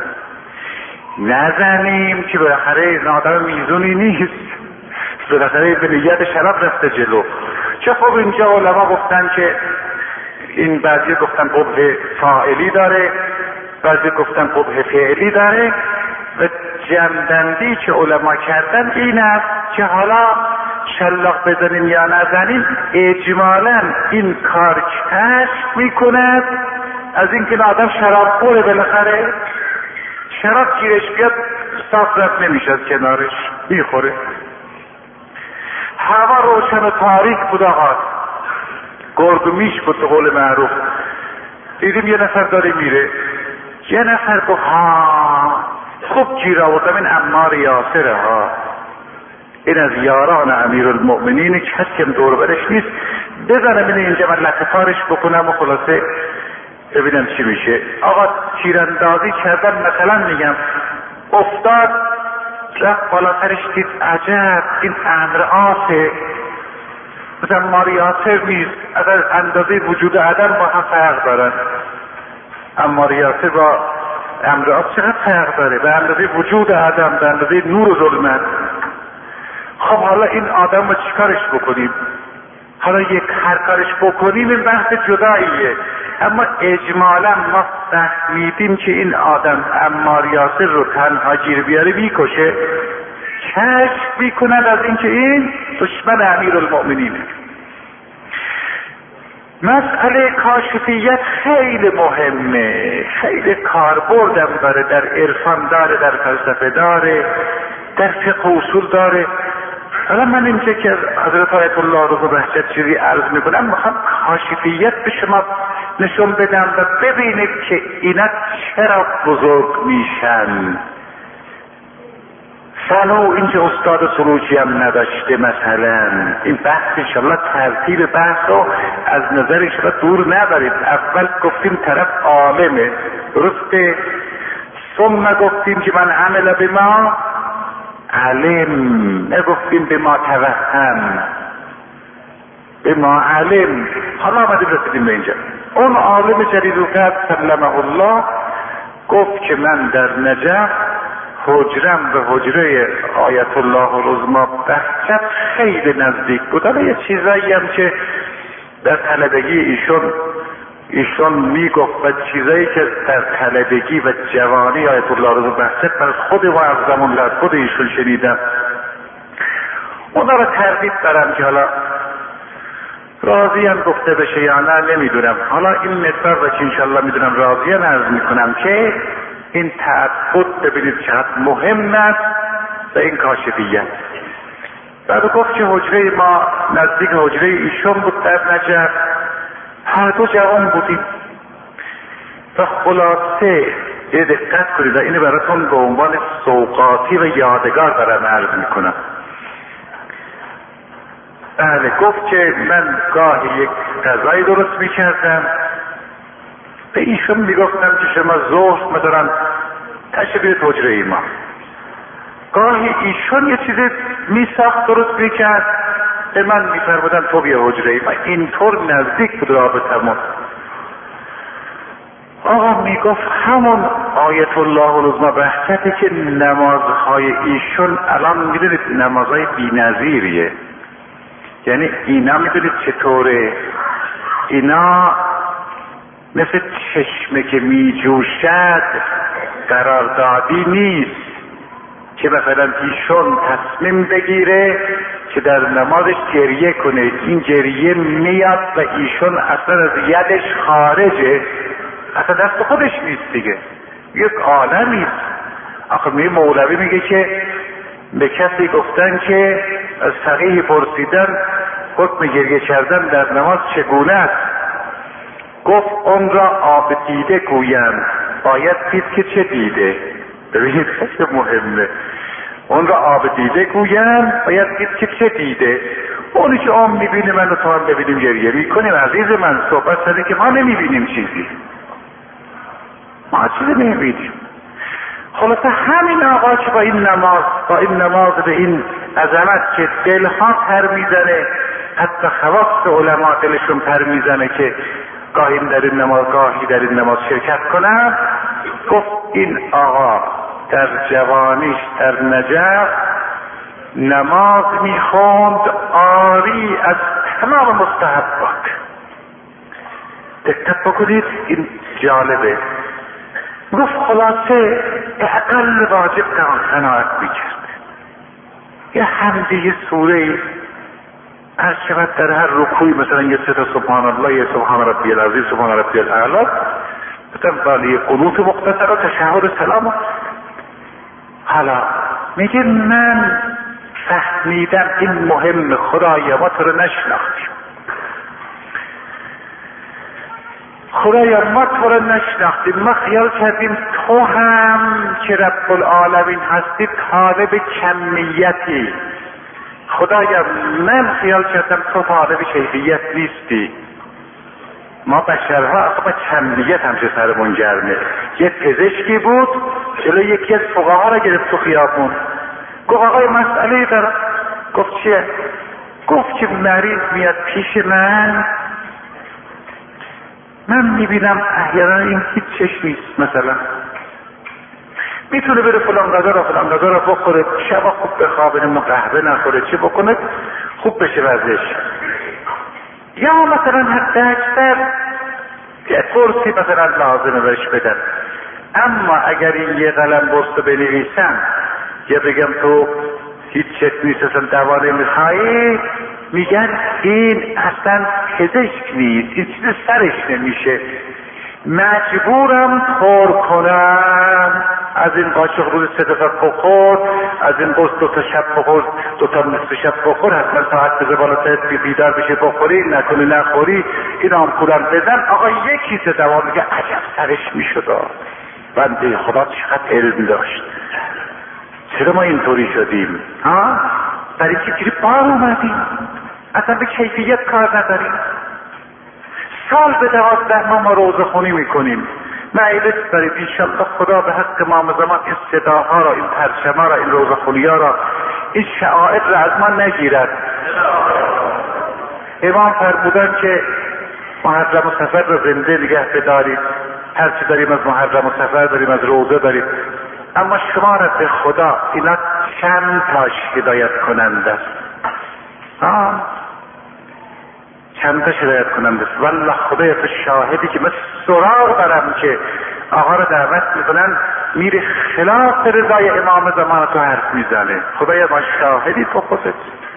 نزنیم که بالاخره این آدم میزونی نیست، بالاخره به نیت شراب رفته جلو. چه خب اینجا علما گفتن که این بعضی گفتن قبح فاعلی داره، بعضی گفتن قبح فعلی داره، و جمع‌بندی که علما کردن این است که حالا شلاق بزنیم یا نزنیم اجمالا این کار کشف میکند از اینکه آدم شراب خوره، بالاخره شراب گیرش بیاد صاف رفت نمیشه از کنارش، میخوره. هوا روشن و تاریک بود آقا، گرگ و میش بود به قول معروف. دیدیم یه نفر داره میره، یه نفر گفت ها خوب گیر آوردم، این عمار یاسره ها، این از یاران امیرالمؤمنین، کسی هم دور برش نیست، بزنم اینجا من لطفارش بکنم و خلاصه ببینم چی میشه. آقا تیراندازی کردن مثلا میگم، افتاد رفت بالاترش، دید عجب این امر آسه، مثلا ماریاسر نیست، از اندازه وجود عدم با هم فرق دارن. اما ماریاسر با امر آب چقدر فرق داره، به اندازه وجود آدم، به اندازه نور و ظلمت. خب حالا این آدم رو چیکارش بکنیم؟ حالا هر کارش بکنیم این بحث جداییه، اما اجمالا ما فهمیدیم که این آدم عمار یاسر رو تنها گیر بیاره میکشه، کشف میکند از اینکه این دشمن امیرالمؤمنینه. مسئله کاشفیت خیلی مهمه، خیلی کاربردم داره، در عرفان داره، در فلسفه داره، در فقه اصول داره. حالا من اینجا که از حضرت آیت الله رضا بهجت چیزی عرض میکنم، میخوام کاشفیت به شما نشون بدم و ببینید که اینا چرا بزرگ میشن. سالو این که استاد سروجی هم نداشته مثلا، این بحث انشاءالله ترتیب بحث رو از نظر شما دور نبرید. اول گفتیم طرف عالمه، درسته؟ ثم گفتیم که من عمل به ما علم، نگفتیم به ما توهم، به ما علم. حالا آمدیم رسیدیم به اینجا. اون عالم جلیل القدر سلمه الله گفت که من در نجف حجرم به حجره آیت الله العظمی بهجت خیلی نزدیک بود. حالا یه چیزایی هم که در طلبگی ایشون میگفت و چیزایی که در طلبگی و جوانی آیت الله رضا بهجت بر خود و از زمان لد خود ایشون شنیدم، اونا رو تردید دارم که حالا راضی هم گفته بشه یا نه نمیدونم. حالا این مقدار رو که انشالله میدونم راضی هم عرض میکنم که این تعبد ببینید چقدر مهم است و این کاشفیت. بعد گفت که حجره ما نزدیک حجره ایشون بود در نجف، هر دو جوان بودیم و خلاصه یه دقت کنید و اینو براتون به عنوان سوغاتی و یادگار دارم عرض میکنم. بله، گفت که من گاهی یک غذایی درست میکردم، به ایشون میگفتم که شما ظهر مدارم تشریف بیارید حجره ما. گاهی ایشون یه چیزی میساخت درست میکرد، به من میفرمودن تو بیا حجره ما. اینطور نزدیک بود رابطمون. آقا میگفت همون آیت الله العظمی بهجتی که نمازهای ایشون الان میدونید نمازهای بی‌نظیریه، یعنی اینا میدونید چطوره، اینا مثل چشمه که میجوشد قراردادی نیست که مثلا ایشون تصمیم بگیره که در نمازش گریه کنه، این گریه میاد و ایشون اصلا از یدش خارجه، اصلا دست خودش نیست دیگه، یک عالمی است. آخه مولوی میگه که به کسی گفتن که از فقیه پرسیدن حکم گریه کردن در نماز چگونه است، گفت اون را آب دیده گویند، باید دید که چه دیده. ببینید خیلی مهمه، اون را آب دیده گویند، باید دید که چه دیده. اونی که آن میبینه من رو تو هم ببینیم گریه میکنیم. عزیز من صحبت شده که ما نمیبینیم چیزی، ما چیزی نمیبینیم. خلاصه همین آقا که با این نماز به این عظمت که دلها پر میزنه، حتی خواص علما دلشون پر میزنه که گاهی در این نماز گاهی در این نماز شرکت کنم، گفت این آقا در جوانیش در نجف نماز میخوند عاری از تمام مستحبات. دقت بکنید این جالبه. گفت خلاصه اقل واجب قناعت میکرد. یه حمده یه سوره هر شود در هر رکوعی مثلا یه سه تا سبحان الله، یه سبحان ربی العظیم، سبحان ربی الاعلی، مثلا یه قنوت مختصر و تشهد سلام. حالا میگه من فهمیدم این مهم، خدایا ما تو رو نشناختیم، خدایا ما تو رو نشناختیم، ما خیال کردیم تو هم که رب العالمین هستی طالب کمیتی، خدایا من خیال کردم تو طالب کیفیت نیستی. ما بشرها اصلا کمیت همچه سرمون گرمه. یه پزشکی بود جلو یکی از فقها را گرفت تو خیابون، گفت آقای مسئله دارم. گفت چیه؟ گفت که مریض میاد پیش من میبینم احیانا این هیچ چش نیست، مثلا میتونه بره فلان غذا رو بخوره، شبا خوب بخوابه، قهوه نخوره، چی بکنه خوب بشه وضعش. یا مثلا حتی اکثر یه قرصی مثلا لازمه بهش بدن. اما اگر این یه قلم برس بنویسم یا بگم تو هیچ چک نیست اصلا دوا نمیخوایی، میگن این اصلا پزشک نیست، این چیز سرش نمیشه، مجبورم پر کنم. از این قاشق روز 3 تا بخور، از این قرص 2 تا شب بخور، 2 تا نصف شب بخور، حتما ساعت بزه بالاتر بیدار بشه بخوری، نکنی نخوری، این آمپولم بزن. آقا یکی سه دوا میگه عجب سرش میشد. بنده خدا چقدر علم داشت، چرا ما اینطوری شدیم؟ برای چی گیری بار اومدیم؟ اصلا به کیفیت کار نداریم. سال به 12 ما روزه خونی میکنیم، معیلت برای انشاءالله خدا به حق امام زمان این صداها را، این پرچما را، این روزه خونی ها را، این شعائر را از ما نگیرد. امام فرمودن که محرم و سفر را زنده نگه بدارید. هرچی داریم از محرم و سفر داریم، از روزه داریم، اما شما را به خدا اینا چند تاش هدایت کننده است. چند تاش هدایت کننده است. والله خدای تو شاهدی که من سراغ دارم که آقا را دعوت میکنن میره خلاف رضای امام زمان تو حرف میزنه. خدایا ما شاهدی تو خودت.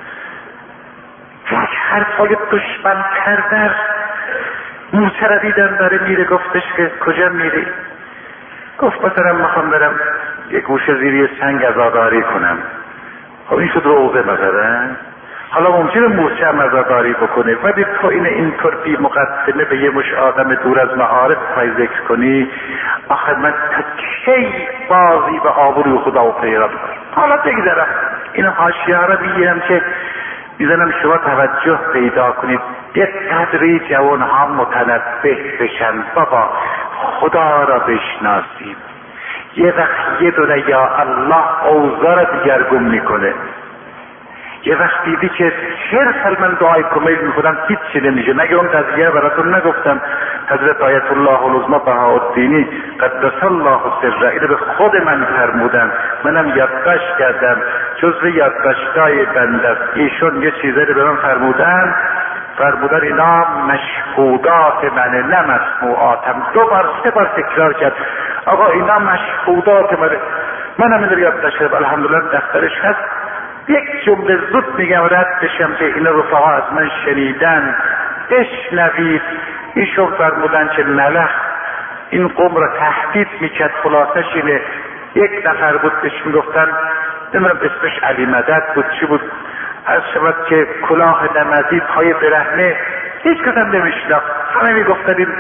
یک حرفای دشمن تر موسی را دیدن داره میره، گفتش که کجا میری؟ گفت مثلا میخوام برم یک گوشه زیری سنگ عزاداری کنم. خب این شد روزه مثلا. حالا ممکنه موسی هم عزاداری بکنه، ولی تو اینطور بی مقدمه به یه مش آدم دور از معارف پای ذکر کنی، آخر من تا کی بازی به آبروی خدا و پیران کنم؟ حالا بگذارم این حاشیه ها رو میگیرم که میزنم شما توجه پیدا کنید، یه تدریج جوانها متنبه بشن، بابا خدا را بشناسید. یه وقت یه دونه یا الله اوضاع را دیگرگون میکنه. یه وقت دیدی که 40 سال من دعای کمیل میکنم هیچ چی نمیشه. مگه اون قضیه براتون نگفتم؟ حضرت آیت الله العظمی بهاءالدینی قدس الله سره اینو به خود من فرمودن، منم یادداشت کردم، جزو یادداشتای بنده است. ایشون یه چیزایی رو به من فرمودن اینا مشهودات منه نه مسموعاتم. 2 بار 3 بار تکرار کرد آقا اینا مشهودات منه. منم این رو یادداشت کردم، الحمدلله دفترش هست. یک جمله زود میگم رد بشم که این رفقا از من شنیدن بشنوید. ایشون فرمودن که ملخ این قوم را تهدید میکرد. خلاصش اینه، یک نفر بود بهش میگفتن، نمیدونم اسمش علی مدد بود چی بود، از شود که کلاه نمزید های برهنه، هیچ کدام نمیشناخت. همه میگفتن این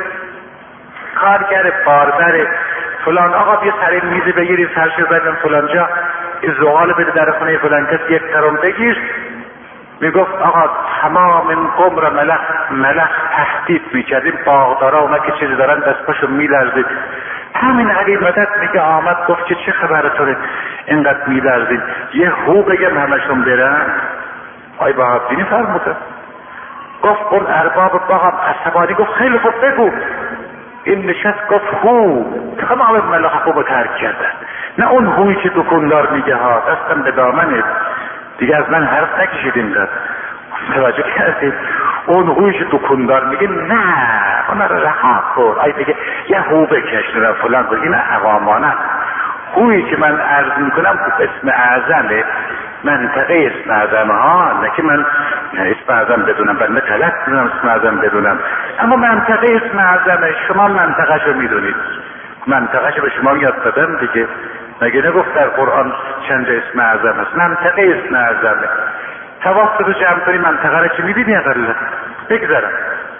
کارگر باربر فلان. آقا بیا سر این میزی بگیریم سرش بزنیم فلان جا، این زغال بده در خونه فلان کس، یک ترم بگیر. میگفت آقا تمام این قوم را ملخ تهدید میکرد. این باغدارا اونا که چیزی دارن دست پاشو میلرزید. همین علی مدد میگه آمد گفت که چه خبرتونه اینقدر میلرزید؟ یه هو بگم همشون برن؟ آی بهاءالدین فرموده. گفت اون ارباب باغم عصبانی گفت خیلی خوب بگو. این نشست گفت هو، تمام ملخ خوب ترک کردن. نه اون هوی که دکندار میگه ها، دستم به دامنت دیگه از من حرف نکشید اینقدر. توجه کردید؟ اون هوی که دکندار میگه نه اون رو رها کن. آی بگه یه هو بکش نه فلان کن. این عوامانه. هویی که من عرض میکنم اسم اعظمه، منطقه اسم اعظم ها، نه که من اسم اعظم بدونم، بنده غلط میدونم اسم اعظم بدونم، اما منطقه اسم اعظمه. شما منطقه شو میدونید، منطقه شو به شما یاد دادم دیگه. مگه نگفت در قرآن چند اسم اعظم هست؟ منطقه اسم اعظمه. حواست رو جمع کنی منطقه رو که میبینی اقلا. بگذارم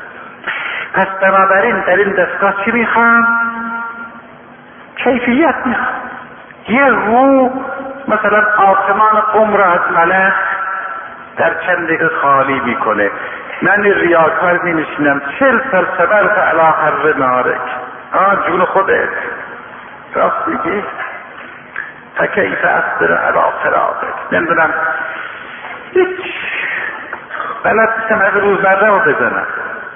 پس بنابراین در این دستگاه چی میخوام؟ کیفیت میخوام. یه رو مثلا آسمان قم را از ملخ در چند دقیقه خالی میکنه. من ریاکار نمیشینم 40 سال صبرت علی حر نارک. جون خودت راست میگی. فکیف اصبر علی فراقک. نمیدونم هیچ بلد نیستم از روزمره رو بزنم.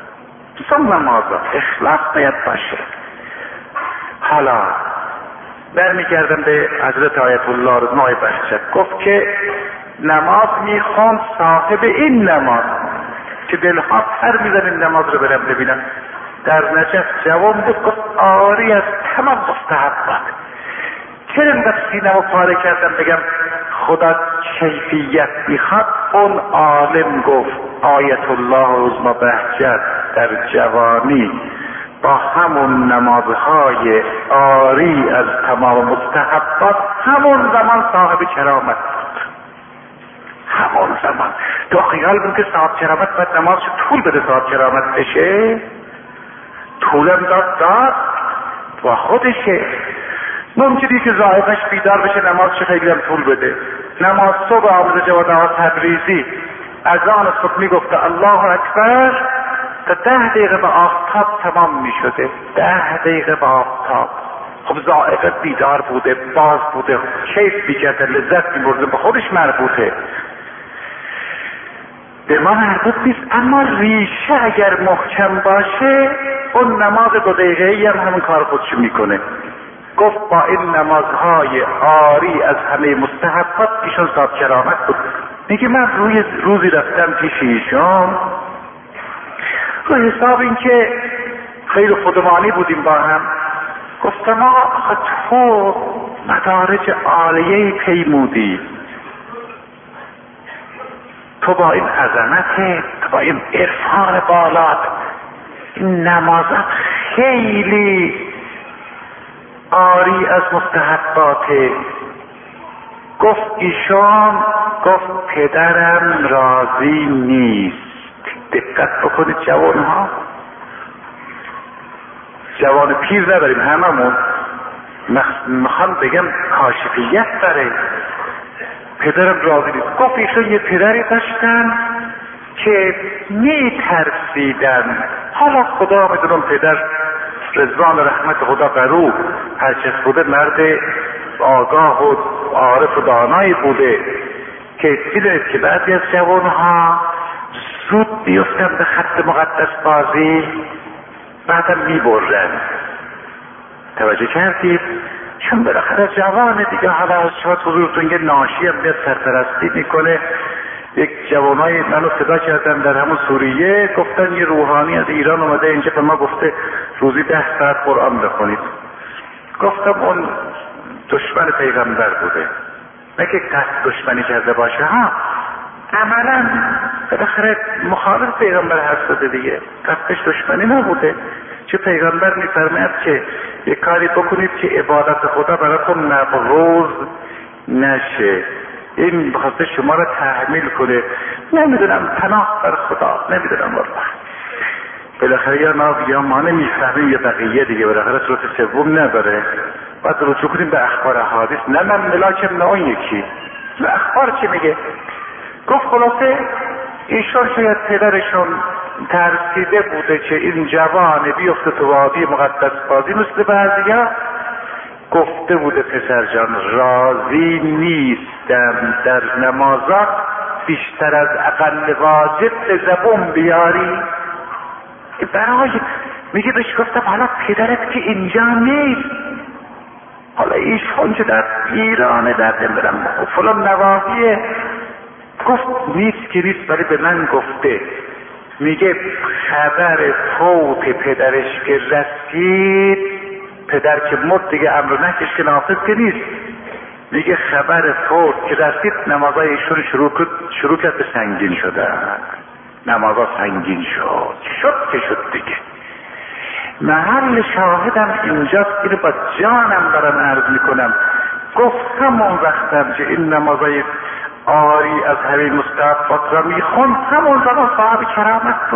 ثم ماذا؟ اخلاق باید باشه. حالا برمیگردم به حضرت آیت الله رضا بهجت. گفت که نماز میخوان صاحب این نماز که دلها پر میزنیم نماز رو برم ببینم. در نجف جوان بود، گفت آری از تمام مستحبات. چرا اینقدر سینه‌مو پاره کردم بگم خدا کیفیت میخواد؟ اون عالم گفت آیت الله عظما بهجت در جوانی با همون نمازهای آری از تمام مستحبات همون زمان صاحب کرامت بود. همون زمان تو خیال بود که صاحب کرامت باید نمازش طول بده صاحب کرامت بشه؟ طولم داد با خودشه. ممکنی که ذائقش بیدار بشه نمازش خیلی هم طول بده. نماز صبح آموزش و نماز تبریزی اذان صبح میگفته الله اکبر تا 10 دقیقه به آفتاب تمام میشده. 10 دقیقه به آفتاب. خب ذائقه بیدار بوده، باز بوده، کیف میکرده، لذت میبرده، به خودش مربوطه، به ما مربوط نیست. اما ریشه اگر محکم باشه اون نماز 2 دقیقه‌ای هم همون کار خودش میکنه. گفت با این نمازهای آری از همه مستحبات ایشون صاحب کرامت بود. میگه من روزی رفتم پیش ایشون رو حساب این که خیلی خودمانی بودیم با هم. گفتم آقا تو مدارج عالیه پیمودی، تو با این عظمت، تو با این عرفان بالات، این نمازت خیلی آری از مستحباته. گفت ایشان، گفت پدرم راضی نیست. دقت بکنید جوانها، جوان پیر نداریم هممون، میخوام بگم کاشفیت داره. پدرم راضی نیست. گفت ایشان یه پدری داشتن که میترسیدن، حالا خدا میدونم پدر رضوان رحمت خدا برو هرچه بوده، مرد آگاه و عارف و دانایی بوده که دیدید که بعضی از جوانها زود بیفتن به خط مقدس بازی بعدم میبرن. توجه کردید؟ چون بالاخره جوان دیگه، حالا از شما حضورتون یه ناشی هم بیاد سرپرستی میکنه. یک جوانای منو صدا کردن در همون سوریه، گفتن یه روحانی از ایران اومده اینجا به ما گفته روزی 10 ساعت قرآن بخونید. گفتم اون دشمن پیغمبر بوده، نه که قصد دشمنی کرده باشه، ها عملا بالاخره مخالف پیغمبر هست دیگه، قصدش دشمنی نبوده. چه پیغمبر میفرماید که یک کاری بکنید که عبادت خدا براتون نقض نشه، این بخواسته شما را تحمیل کنه. نمیدونم، پناه بر خدا، نمیدونم والله. بالاخره یا ما نمیفهمیم یا بقیه دیگه، بالاخره صورت سوم نداره. باید رجوع کنیم به اخبار حادث، نه من ملاکم نه اون یکی. اخبار چی میگه؟ گفت خلاصه ایشان شاید پدرشون ترسیده بوده که این جوان بیفته تو وادی مقدس بازی مثل بعضیا. گفته بوده پسر جان راضی نیستم در نمازات بیشتر از اقل واجب به زبون بیاری. برای میگه بهش گفتم حالا پدرت که اینجا نیست، حالا ایشون که در ایرانه، در نمیدونم فلان نواحیه. گفت نیست که نیست، ولی به من گفته، میگه خبر فوت پدرش که رسید، پدر که مرد دیگه امر نکش که نافذ که نیست، میگه خبر فوت که رسید نمازای ایشون شروع کرد به سنگین شدن. نمازا سنگین شد که شد دیگه. محل شاهدم اینجاست، اینو با جانم برام عرض میکنم. گفت همون وقتم که این نمازای آری از همین مستحبات را میخوند همون زمان صاحب کرامت بود.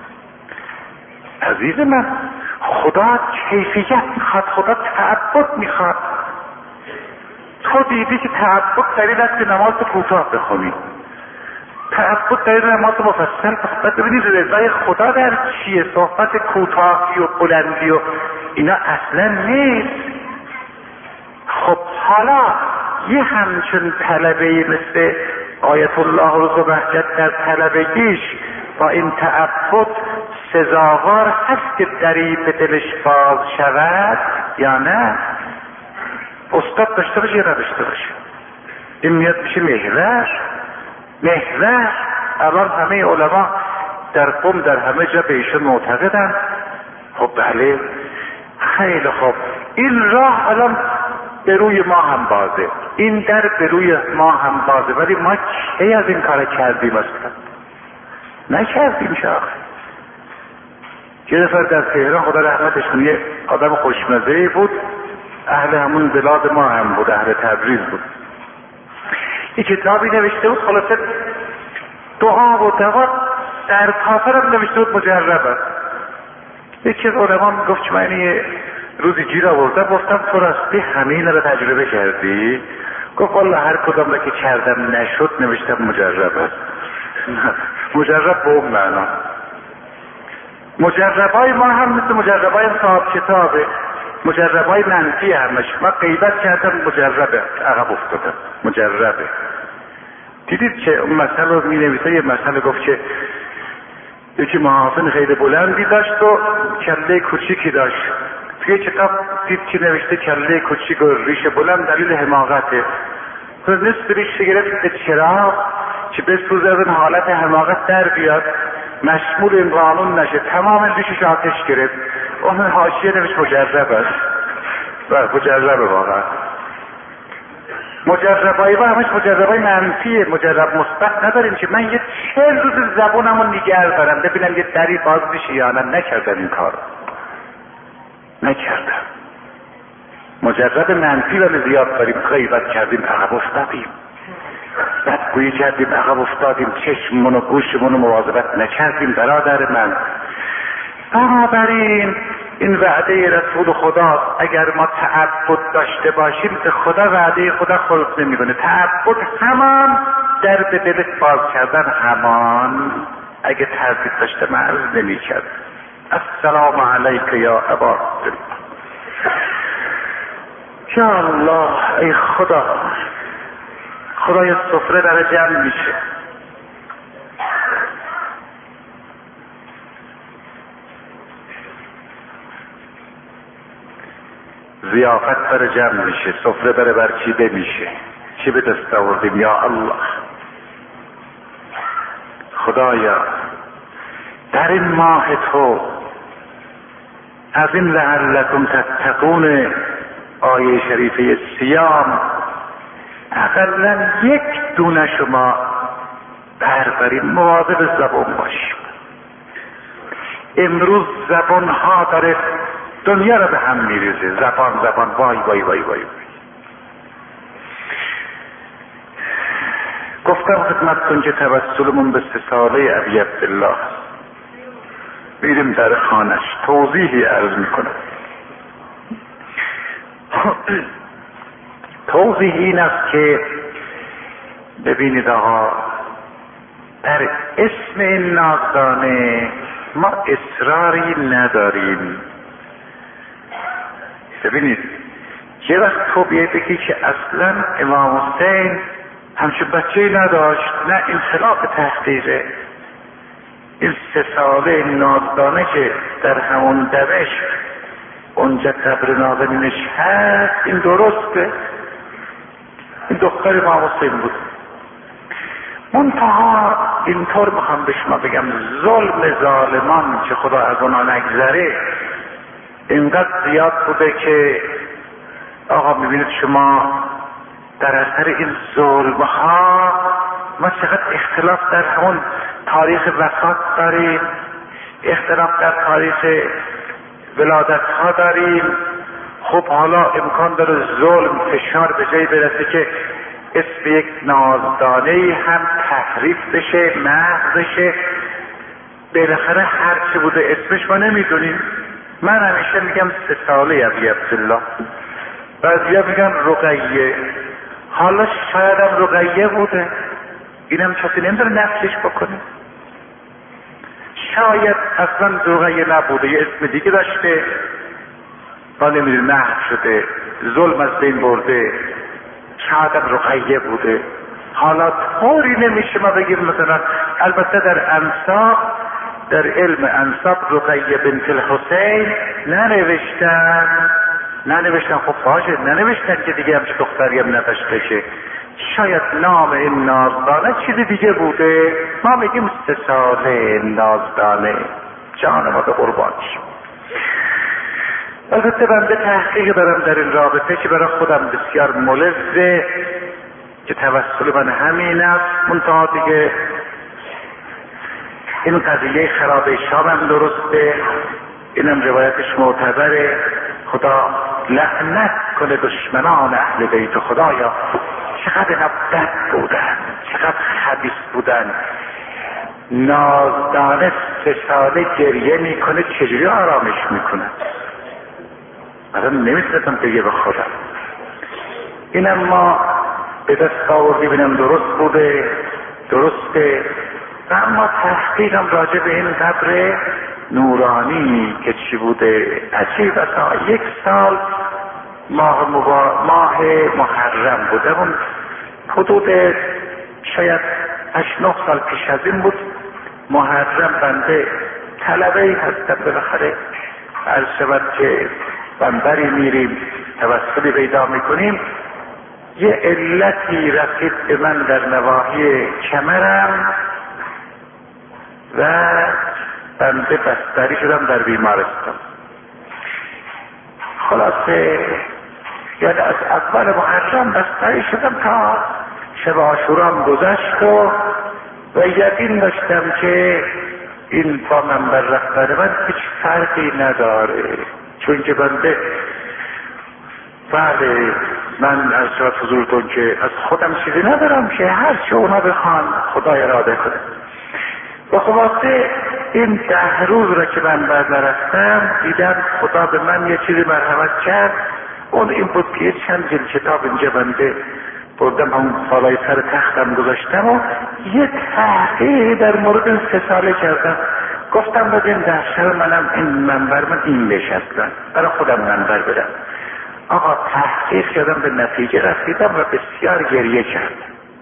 عزیز من، خدا کیفیت میخواد، خدا تعبد میخواد. تو دیدی که تعبد دلیل است که نماز کوتاه بخونی، تعبد دلیل نماز مفصل بخونی. ببینید رضای خدا در چیه؟ صحبت کوتاهی و بلندی و اینا اصلا نیست. خب حالا یه همچون طلبه مثل آیت الله رضا بهجت در طلبگیش با این تعبد سزاوار هست که دری به دلش باز شود یا نه؟ استاد داشته باشه یا نداشته باشه. این میاد میشه محور. الان همه علما در قم در همه جا به ایشون معتقدن. خب بله، خیلی خوب. این راه الان به روی ما هم بازه، این در به روی ما هم بازه، ولی ما کی از این کار کردیم؟ اصلا نکردیم. شاخ یه نفر در تهران، خدا رحمتش کنه، یه آدم خوشمزه‌ای بود، اهل همون بلاد ما هم بود، اهل تبریز بود. یه کتابی نوشته بود، خلاصه دعا و دوا در کافر هم نوشته بود، مجربه. یکی از علما گفت که من یه روزی گیر آوردم، گفتم تو راستی همین رو تجربه کردی؟ گفت والله هر کدام رو که کردم نشد نوشتم مجربه. مجرب به اون معنا. مجربای ما هم مثل مجربای صاحب کتابه، مجربای منفی همش. ما غیبت کردم، مجربه، عقب افتادم، مجربه. دیدید که اون مسئله رو می نویسه، یه مسئله گفت که یکی محافظ خیلی بلندی داشت و کله کوچیکی داشت. توی کتاب دید که نوشته کله کوچیک و ریش بلند دلیل حماقته. تو نصف ریش گرفت به چراغ که بسوزه از این حالت حماقت در بیاد، مشمول این قانون نشه، تمام ریشش آتش گرفت. اون حاشیه نوشت مجرب است. و مجربه واقعا. مجربای ما همش مجربای منفیه، مجرب مثبت نداریم که من یه 40 روز زبونمو نگه دارم ببینم یه دری باز میشه یا نه. نکردم این کارو، نکردم. مجرب منفی ولی زیاد داریم. غیبت کردیم، عقب افتادیم، بدگویی کردیم، عقب افتادیم، چشممون و گوشمون رو مواظبت نکردیم. برادر من، بنابراین این وعده رسول خدا، اگر ما تعبد داشته باشیم که خدا وعده خدا خلق نمیکنه. تعبد همان در به دلت باز کردن، همان. اگه تردید داشته من عرض نمیکرد. السلام علیک یا ابا عبدالله. یا الله، ای خدا، خدای سفره در جمع میشه. ضیافت بر جمع میشه، سفره بر برچیده میشه. چی به دست آوردیم؟ یا الله، خدایا در این ماه تو از این لعلکم تتقون آیه شریفه صیام اقلا یک دونه شما بربریم، مواظب زبان باشیم. امروز زبان ها داره دنیا رو به هم میریزه. زبان وای وای وای وای. گفتم خدمتتون که توسلمون به 3 ساله ابی عبدالله. میریم در خانش، توضیحی عرض میکنم. توضیح این است که ببینید آقا، در اسم این نازدانه ما اصراری نداریم. ببینید یه وقت تو بیایی بگی که اصلا امام حسین همچون بچه‌ای نداشت، نه، این خلاف تحقیقه. این 3 ساله نازدانه که در همون دمشق اونجا قبر نازنینش هست، این درسته، این دختر امام حسین بود. منتها اینطور میخوام به شما بگم، ظلم ظالمان که خدا از اونا نگذره اینقدر زیاد بوده که آقا میبینید شما در اثر این ظلم ها ما چقدر اختلاف در همون تاریخ وفات داریم، اختلاف در تاریخ ولادت ها داریم. خب حالا امکان داره ظلم، فشار به جایی برسه که اسم یک نازدانه هم تحریف بشه، محو بشه. بالاخره هر چه بوده اسمش ما نمیدونیم. من همیشه میگم 3 ساله ابی عبدالله، بعضیا میگن رقیه. حالا شاید هم رقیه بوده، اینم کسی نمیدونه نفسش بکنه. شاید اصلا رقیه نبوده، یه اسم دیگه داشته، ما نمیدونیم، محو شده، ظلم از بین برده. شاید هم رقیه بوده. حالا طوری نمیشه ما بگیم مثلا، البته در انساب، در علم انساب رقیه بنت الحسین ننوشتن، ننوشتن. خب باشه ننوشتن که دیگه همچه دختری هم نداشته که شاید نام این نازدانه چیزی دیگه بوده. ما میگیم 3 ساله نازدانه. جان ما به قربانش. البته بنده تحقیق دارم در این رابطه که برای خودم بسیار ملزه که توسل من همین است. منتها دیگه این قضیه خرابه شام هم درسته، اینم روایتش معتبره. خدا لعنت کنه دشمنان اهل بیت خدایا، چقدر اینا بد بودن، چقدر خبیث بودن. نازدانه 3 ساله گریه میکنه، چجوری آرامش میکنه؟ مثلا نمیتونستم بگه به خودم. اینم ما به دست آوردی بینم درست بوده، درسته. و اما تحقیقم راجع به این قبر نورانی که چی بوده عجیب است. 1 سال ماه محرم بوده، اون حدود شاید 8-9 سال پیش از این بود. محرم بنده طلبه‌ای هستم، بالاخره عرض شود که بنبری میریم توسلی پیدا میکنیم. یه علتی رسید به من در نواحی کمرم و بنده بستری شدم در بیمارستان. خلاصه یعنی از اول محرم بستری شدم تا شب عاشورام گذشت و یقین داشتم که این با منبر رفتن من هیچ فرقی نداره، چون که بنده بله من از شما حضورتون که از خودم چیزی ندارم که هر چه اونا بخوان خدا اراده کنه. و خلاصه این 10 روز را که من بعد نرفتم دیدم خدا به من یه چیزی مرحمت کرد. اون این بود که چند جلد کتاب اینجا بنده بردم همون سالای سر تختم گذاشتم و یه تحقیق در مورد این 3 ساله کردم. گفتم ببین در شب منم این منبر من این نشستم برای خودم منبر بدم. آقا تحقیق کردم، به نتیجه رسیدم و بسیار گریه کردم.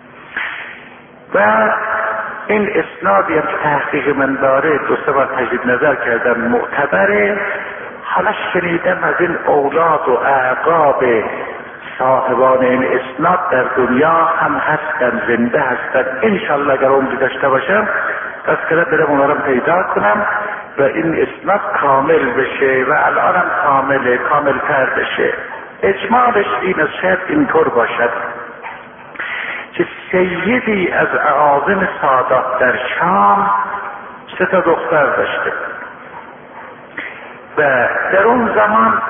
و این اسنادی هم که تحقیق من داره 2-3 بار تجدید نظر کردم معتبره. حالا شنیدم از این اولاد و اعقاب صاحبان این اسناد در دنیا هم هستن، زنده هستن. انشالله اگر عمری داشته باشم پس که برم اونا رو پیدا کنم و این اسناد کامل بشه و الانم کاملتر بشه. اجمالش این از شاید اینطور باشد که سیدی از اعاظم سادات در شام 3 دختر داشته و در اون زمان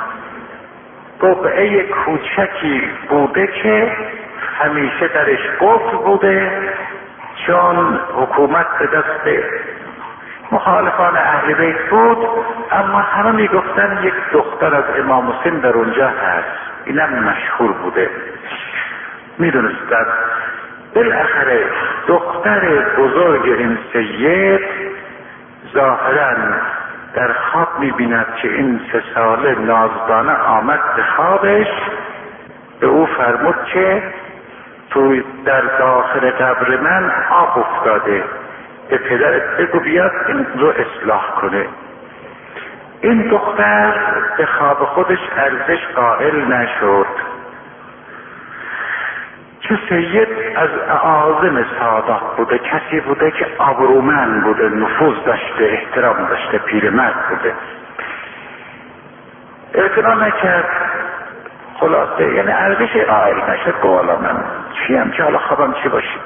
بقعه کوچکی بوده که همیشه درش قفل بوده، چون حکومت به دست مخالفان اهل بیت بود. اما همه میگفتن یک دختر از امام حسین در اونجا هست، اینم مشهور بوده، میدونستن. بالاخره دختر بزرگ این سید ظاهرا در خواب میبیند که این 3 ساله نازدانه آمد به خوابش، به او فرمود که تو در داخل قبر من آب افتاده، به پدرت بگو بیاد این رو اصلاح کنه. این دختر به خواب خودش ارزش قائل نشد که سید از اعاظم سادات بوده، کسی بوده که آبرومند بوده، نفوذ داشته، احترام داشته، پیرمرد بوده. اعتنا نکرد. خلاصه یعنی ارزش قائل نشد. گوالا من چیم که حالا خوابم چی باشی.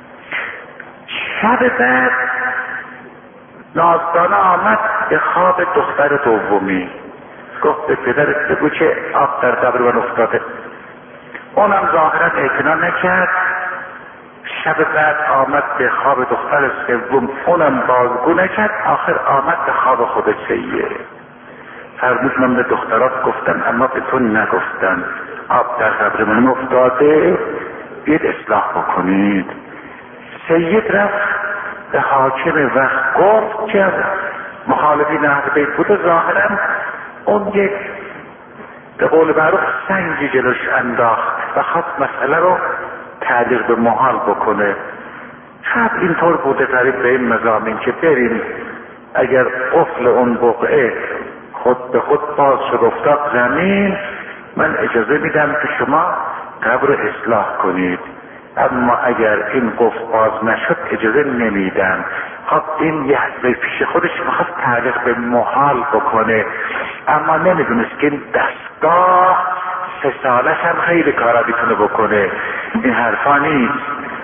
شب بعد نازدانه آمد به خواب دختر دومی، گفت به پدرت بگو که آب در قبر من افتاده. اونم ظاهرا اعتنا نکرد. شب بعد آمد به خواب دختر سوم، اونم بازگو نکرد. آخر آمد به خواب خود سید. فرمود من به دخترات گفتم اما به تو نگفتم، آب در قبر من افتاده، بیاید اصلاح بکنید. سید رفت به حاکم وقت گفت که مخالفین اهل بیت بوده، ظاهرا اون یک به قول معروف سنگی جلوش انداخت و خواست مسئله رو تعلیق به محال بکنه. خب اینطور بوده قریب به این مضامین که بریم اگر قفل اون بقعه خود به خود باز شد افتاد زمین، من اجازه میدم که شما قبر رو اصلاح کنید، اما اگر این قفل باز نشد اجازه نمیدم. خب این یه پیش خودش میخواست تعلیق به محال بکنه، اما نمیدونست که این دستگاه 3 سالش هم خیلی کارا میتونه بکنه، این حرفا نیست.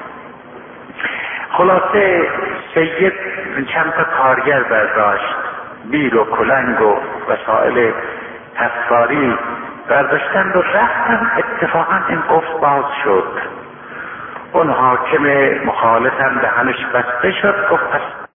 خلاصه سید چند تا کارگر برداشت، بیل و کلنگ و وسایل حفاری برداشتند و رفتن. اتفاقا این قفل باز شد. اون حاکم مخالف هم دهنش بسته شد، گفت پس